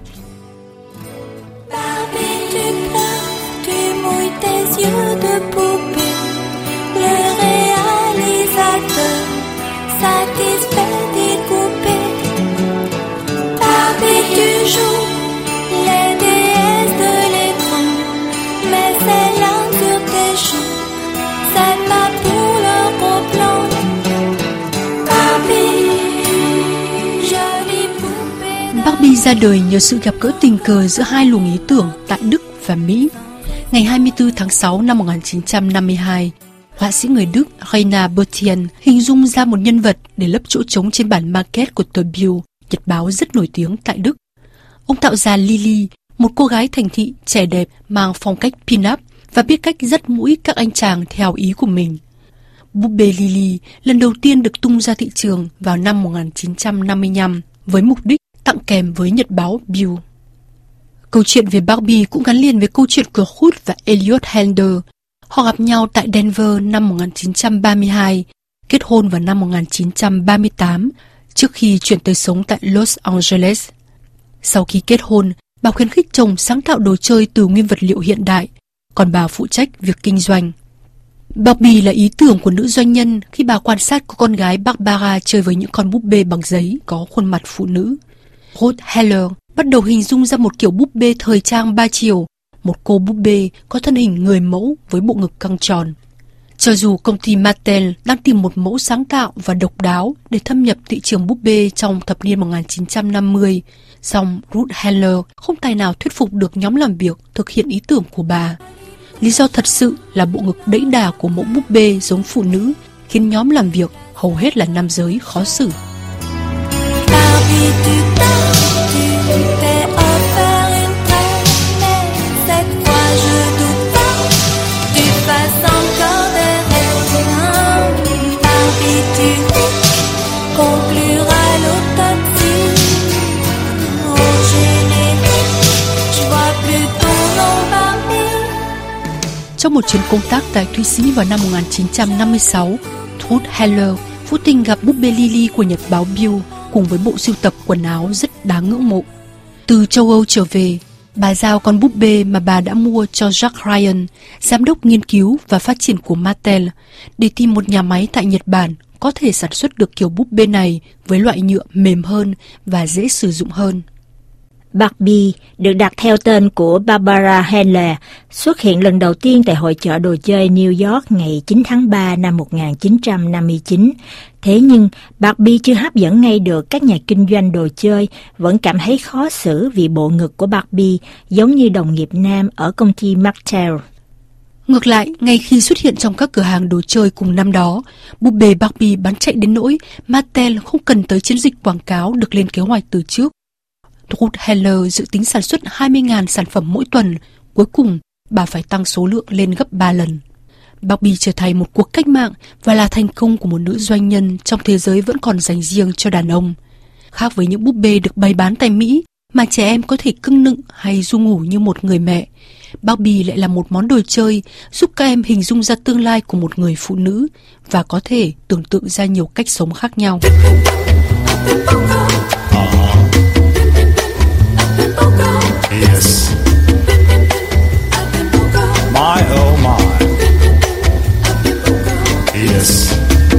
Barbie ra đời nhờ sự gặp gỡ tình cờ giữa hai luồng ý tưởng tại Đức và Mỹ. Ngày hai mươi tư tháng sáu năm một nghìn chín trăm năm mươi hai, họa sĩ người Đức Rainer Bottien hình dung ra một nhân vật để lấp chỗ trống trên bản maquette của tờ Bild, nhật báo rất nổi tiếng tại Đức. Ông tạo ra Lily, một cô gái thành thị trẻ đẹp mang phong cách pin-up và biết cách dắt mũi các anh chàng theo ý của mình. Búp bê Lily lần đầu tiên được tung ra thị trường vào năm một nghìn chín trăm năm mươi lăm với mục đích tặng kèm với nhật báo Bill. Câu chuyện về Barbie cũng gắn liền với câu chuyện của Ruth và Elliot Handler. Họ gặp nhau tại Denver năm một nghìn chín trăm ba mươi hai, kết hôn vào năm một nghìn chín trăm ba mươi tám trước khi chuyển tới sống tại Los Angeles. Sau khi kết hôn, bà khuyến khích chồng sáng tạo đồ chơi từ nguyên vật liệu hiện đại, còn bà phụ trách việc kinh doanh. Barbie là ý tưởng của nữ doanh nhân khi bà quan sát cô con gái Barbara chơi với những con búp bê bằng giấy có khuôn mặt phụ nữ. Ruth Heller bắt đầu hình dung ra một kiểu búp bê thời trang ba chiều, một cô búp bê có thân hình người mẫu với bộ ngực căng tròn. Cho dù công ty Mattel đang tìm một mẫu sáng tạo và độc đáo để thâm nhập thị trường búp bê trong thập niên một nghìn chín trăm năm mươi, song Ruth Heller không tài nào thuyết phục được nhóm làm việc thực hiện ý tưởng của bà. Lý do thật sự là bộ ngực đẫy đà của mẫu búp bê giống phụ nữ khiến nhóm làm việc hầu hết là nam giới khó xử. Trong một chuyến công tác tại Thụy Sĩ vào năm một nghìn chín trăm năm mươi sáu, Ruth Heller vô tình gặp búp bê Lily của nhật báo Bill cùng với bộ sưu tập quần áo rất đáng ngưỡng mộ. Từ châu Âu trở về, bà giao con búp bê mà bà đã mua cho Jack Ryan, giám đốc nghiên cứu và phát triển của Mattel, để tìm một nhà máy tại Nhật Bản có thể sản xuất được kiểu búp bê này với loại nhựa mềm hơn và dễ sử dụng hơn. Barbie được đặt theo tên của Barbara Handler, xuất hiện lần đầu tiên tại hội chợ đồ chơi New York ngày chín tháng ba năm một nghìn chín trăm năm mươi chín. Thế nhưng, Barbie chưa hấp dẫn ngay được các nhà kinh doanh đồ chơi, vẫn cảm thấy khó xử vì bộ ngực của Barbie giống như đồng nghiệp nam ở công ty Mattel. Ngược lại, ngay khi xuất hiện trong các cửa hàng đồ chơi cùng năm đó, búp bê Barbie bán chạy đến nỗi Mattel không cần tới chiến dịch quảng cáo được lên kế hoạch từ trước. Ruth Heller dự tính sản xuất hai mươi nghìn sản phẩm mỗi tuần, cuối cùng bà phải tăng số lượng lên gấp ba lần. Barbie trở thành một cuộc cách mạng và là thành công của một nữ doanh nhân trong thế giới vẫn còn dành riêng cho đàn ông. Khác với những búp bê được bày bán tại Mỹ mà trẻ em có thể cưng nựng hay ru ngủ như một người mẹ, Barbie lại là một món đồ chơi giúp các em hình dung ra tương lai của một người phụ nữ và có thể tưởng tượng ra nhiều cách sống khác nhau. Yes. My oh my. Yes.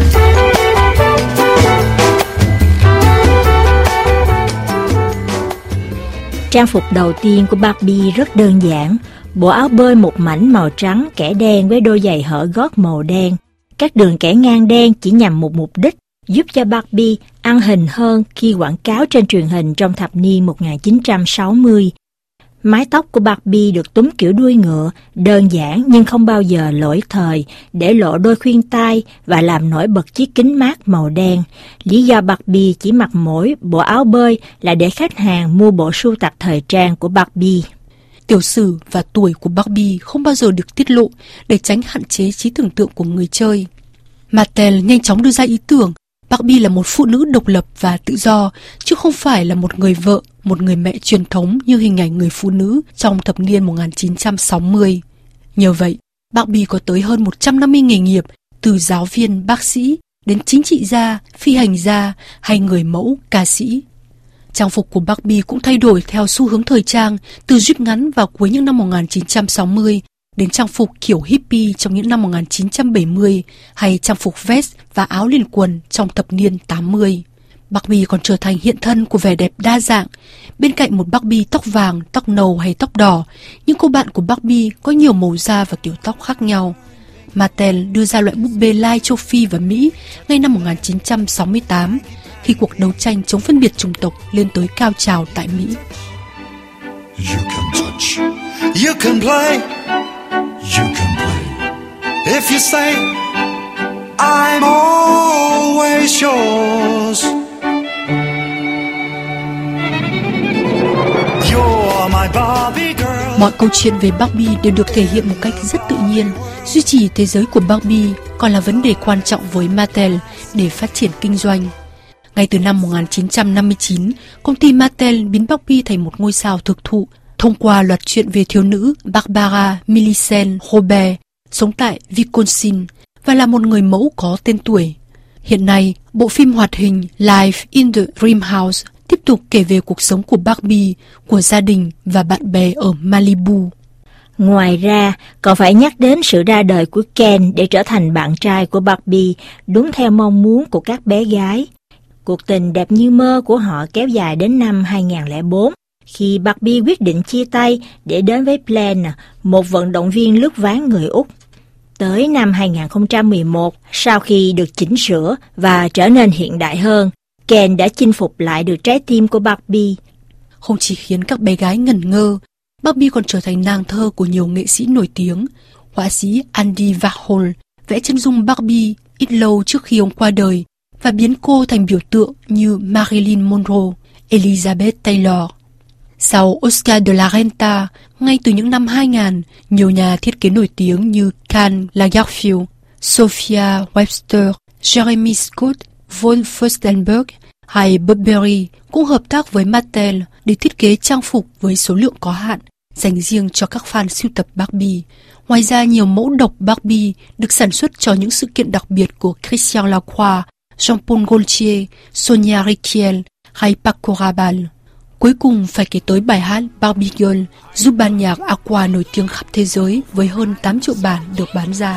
Trang phục đầu tiên của Barbie rất đơn giản, bộ áo bơi một mảnh màu trắng kẻ đen với đôi giày hở gót màu đen. Các đường kẻ ngang đen chỉ nhằm một mục đích, giúp cho Barbie ăn hình hơn khi quảng cáo trên truyền hình trong thập niên một nghìn chín trăm sáu mươi. Mái tóc của Barbie được túm kiểu đuôi ngựa, đơn giản nhưng không bao giờ lỗi thời, để lộ đôi khuyên tai và làm nổi bật chiếc kính mát màu đen. Lý do Barbie chỉ mặc mỗi bộ áo bơi là để khách hàng mua bộ sưu tập thời trang của Barbie. Tiểu sử và tuổi của Barbie không bao giờ được tiết lộ để tránh hạn chế trí tưởng tượng của người chơi. Mattel nhanh chóng đưa ra ý tưởng Barbie là một phụ nữ độc lập và tự do, chứ không phải là một người vợ, một người mẹ truyền thống như hình ảnh người phụ nữ trong thập niên một nghìn chín trăm sáu mươi. Nhờ vậy, Barbie có tới hơn một trăm năm mươi nghề nghiệp, từ giáo viên, bác sĩ đến chính trị gia, phi hành gia hay người mẫu, ca sĩ. Trang phục của Barbie cũng thay đổi theo xu hướng thời trang, từ jeep ngắn vào cuối những năm một nghìn chín trăm sáu mươi đến trang phục kiểu hippie trong những năm một nghìn chín trăm bảy mươi hay trang phục vest và áo liền quần trong thập niên tám mươi. Barbie còn trở thành hiện thân của vẻ đẹp đa dạng. Bên cạnh một Barbie tóc vàng, tóc nâu hay tóc đỏ, những cô bạn của Barbie có nhiều màu da và kiểu tóc khác nhau. Mattel đưa ra loại búp bê lai châu Phi và Mỹ ngay năm một nghìn chín trăm sáu mươi tám, khi cuộc đấu tranh chống phân biệt chủng tộc lên tới cao trào tại Mỹ. You can touch, you can play, you can play. If you say, I'm always yours. You're my Barbie girl. Mọi câu chuyện về Barbie đều được thể hiện một cách rất tự nhiên. Duy trì thế giới của Barbie còn là vấn đề quan trọng với Mattel để phát triển kinh doanh. Ngay từ năm một nghìn chín trăm năm mươi chín, công ty Mattel biến Barbie thành một ngôi sao thực thụ thông qua loạt truyện về thiếu nữ Barbara Millicent Robert sống tại Wisconsin và là một người mẫu có tên tuổi. Hiện nay, bộ phim hoạt hình Life in the Dream House tiếp tục kể về cuộc sống của Barbie, của gia đình và bạn bè ở Malibu. Ngoài ra, còn phải nhắc đến sự ra đời của Ken để trở thành bạn trai của Barbie, đúng theo mong muốn của các bé gái. Cuộc tình đẹp như mơ của họ kéo dài đến năm hai nghìn lẻ bốn, khi Barbie quyết định chia tay để đến với Plan, một vận động viên lướt ván người Úc. Tới năm hai nghìn không trăm mười một, sau khi được chỉnh sửa và trở nên hiện đại hơn, Ken đã chinh phục lại được trái tim của Barbie. Không chỉ khiến các bé gái ngẩn ngơ, Barbie còn trở thành nàng thơ của nhiều nghệ sĩ nổi tiếng. Họa sĩ Andy Warhol vẽ chân dung Barbie ít lâu trước khi ông qua đời và biến cô thành biểu tượng như Marilyn Monroe, Elizabeth Taylor. Sau Oscar de la Renta, ngay từ những năm hai nghìn, nhiều nhà thiết kế nổi tiếng như Karl Lagerfeld, Sophia Webster, Jeremy Scott, von Furstenberg hay Burberry cũng hợp tác với Mattel để thiết kế trang phục với số lượng có hạn, dành riêng cho các fan sưu tập Barbie. Ngoài ra, nhiều mẫu độc Barbie được sản xuất cho những sự kiện đặc biệt của Christian Lacroix, Jean-Paul Gaultier, Sonia Rykiel hay Paco Rabanne. Cuối cùng phải kể tới bài hát Barbie Girl, giúp ban nhạc Aqua nổi tiếng khắp thế giới với hơn tám triệu bản được bán ra.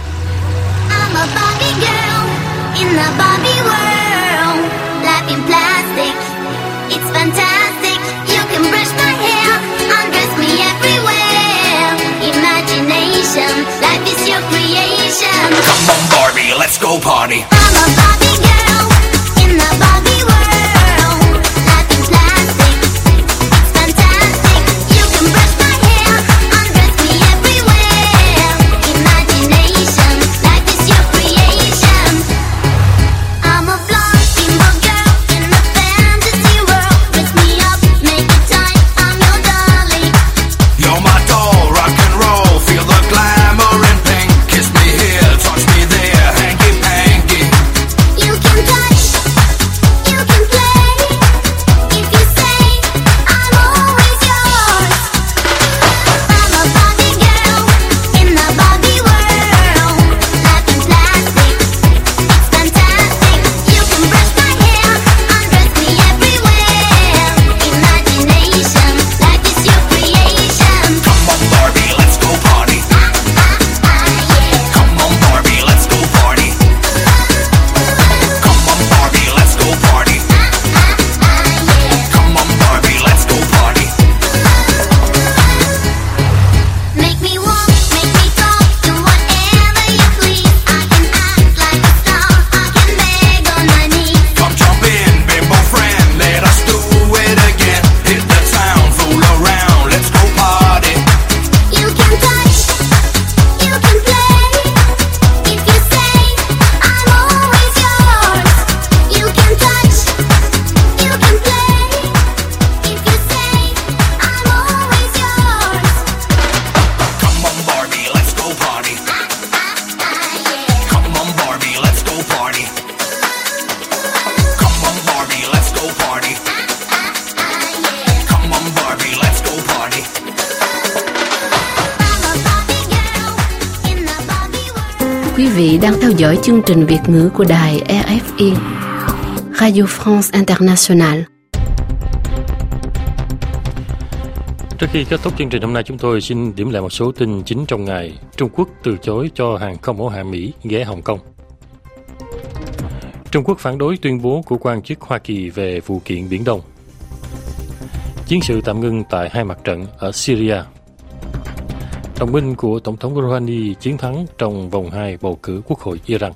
I'm a Barbie girl in the Barbie world, life in plastic, it's fantastic. You can brush my hair, undress me everywhere. Imagination, life is your creation. Come on Barbie, let's go party. I'm a Barbie girl in the Barbie world, life in plastic, it's fantastic. You can brush my hair, undress me everywhere. Imagination, life is your creation. I'm a blonde steamboat girl in a fantasy world. Dress me up, make it tight, I'm your dolly. You're my doll, rock and roll, feel the glamour and pink. Kiss me here, touch me there, hanky panky. You can touch, you can play. If you say I'm always yours. I'm a Barbie girl in the Barbie world, life in plastic, it's fantastic. You can brush my hair, undress me everywhere. Imagination, life is your creation. Come on Barbie, let's go party. Come on Barbie, let's go party. Come on Barbie, let's go party. Come on Barbie, let's go party. Make me walk, make me talk, do whatever you please. I can act like a star, I can beg on my knees. Come jump in, bimbo friend, let us do it again. Hit the town, fool around, let's go party. You can touch, you can play. If you say I'm always yours. You can touch, you can play. If you say I'm always yours. Come on Barbie, let's go party. Come on Barbie, let's go party. Come on Barbie, let's go party. Come on Barbie, let's go party. Quý vị đang theo dõi chương trình Việt ngữ của đài rờ ép i, Radio France Internationale. Trước khi kết thúc chương trình hôm nay, chúng tôi xin điểm lại một số tin chính trong ngày. Trung Quốc từ chối cho hàng không mẫu hạm Mỹ ghé Hồng Kông. Trung Quốc phản đối tuyên bố của quan chức Hoa Kỳ về vụ kiện Biển Đông. Chiến sự tạm ngưng tại hai mặt trận ở Syria. Đồng minh của Tổng thống Rouhani chiến thắng trong vòng hai bầu cử Quốc hội Iran.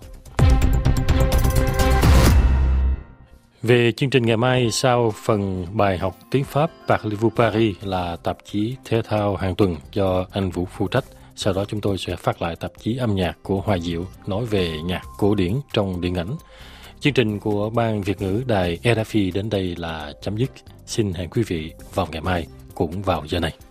Về chương trình ngày mai, sau phần bài học tiếng Pháp Parlez-vous Paris là tạp chí thể thao hàng tuần do anh Vũ phụ trách. Sau đó chúng tôi sẽ phát lại tạp chí âm nhạc của Hoa Diệu nói về nhạc cổ điển trong điện ảnh. Chương trình của Ban Việt ngữ đài rờ ép i đến đây là chấm dứt. Xin hẹn quý vị vào ngày mai cũng vào giờ này.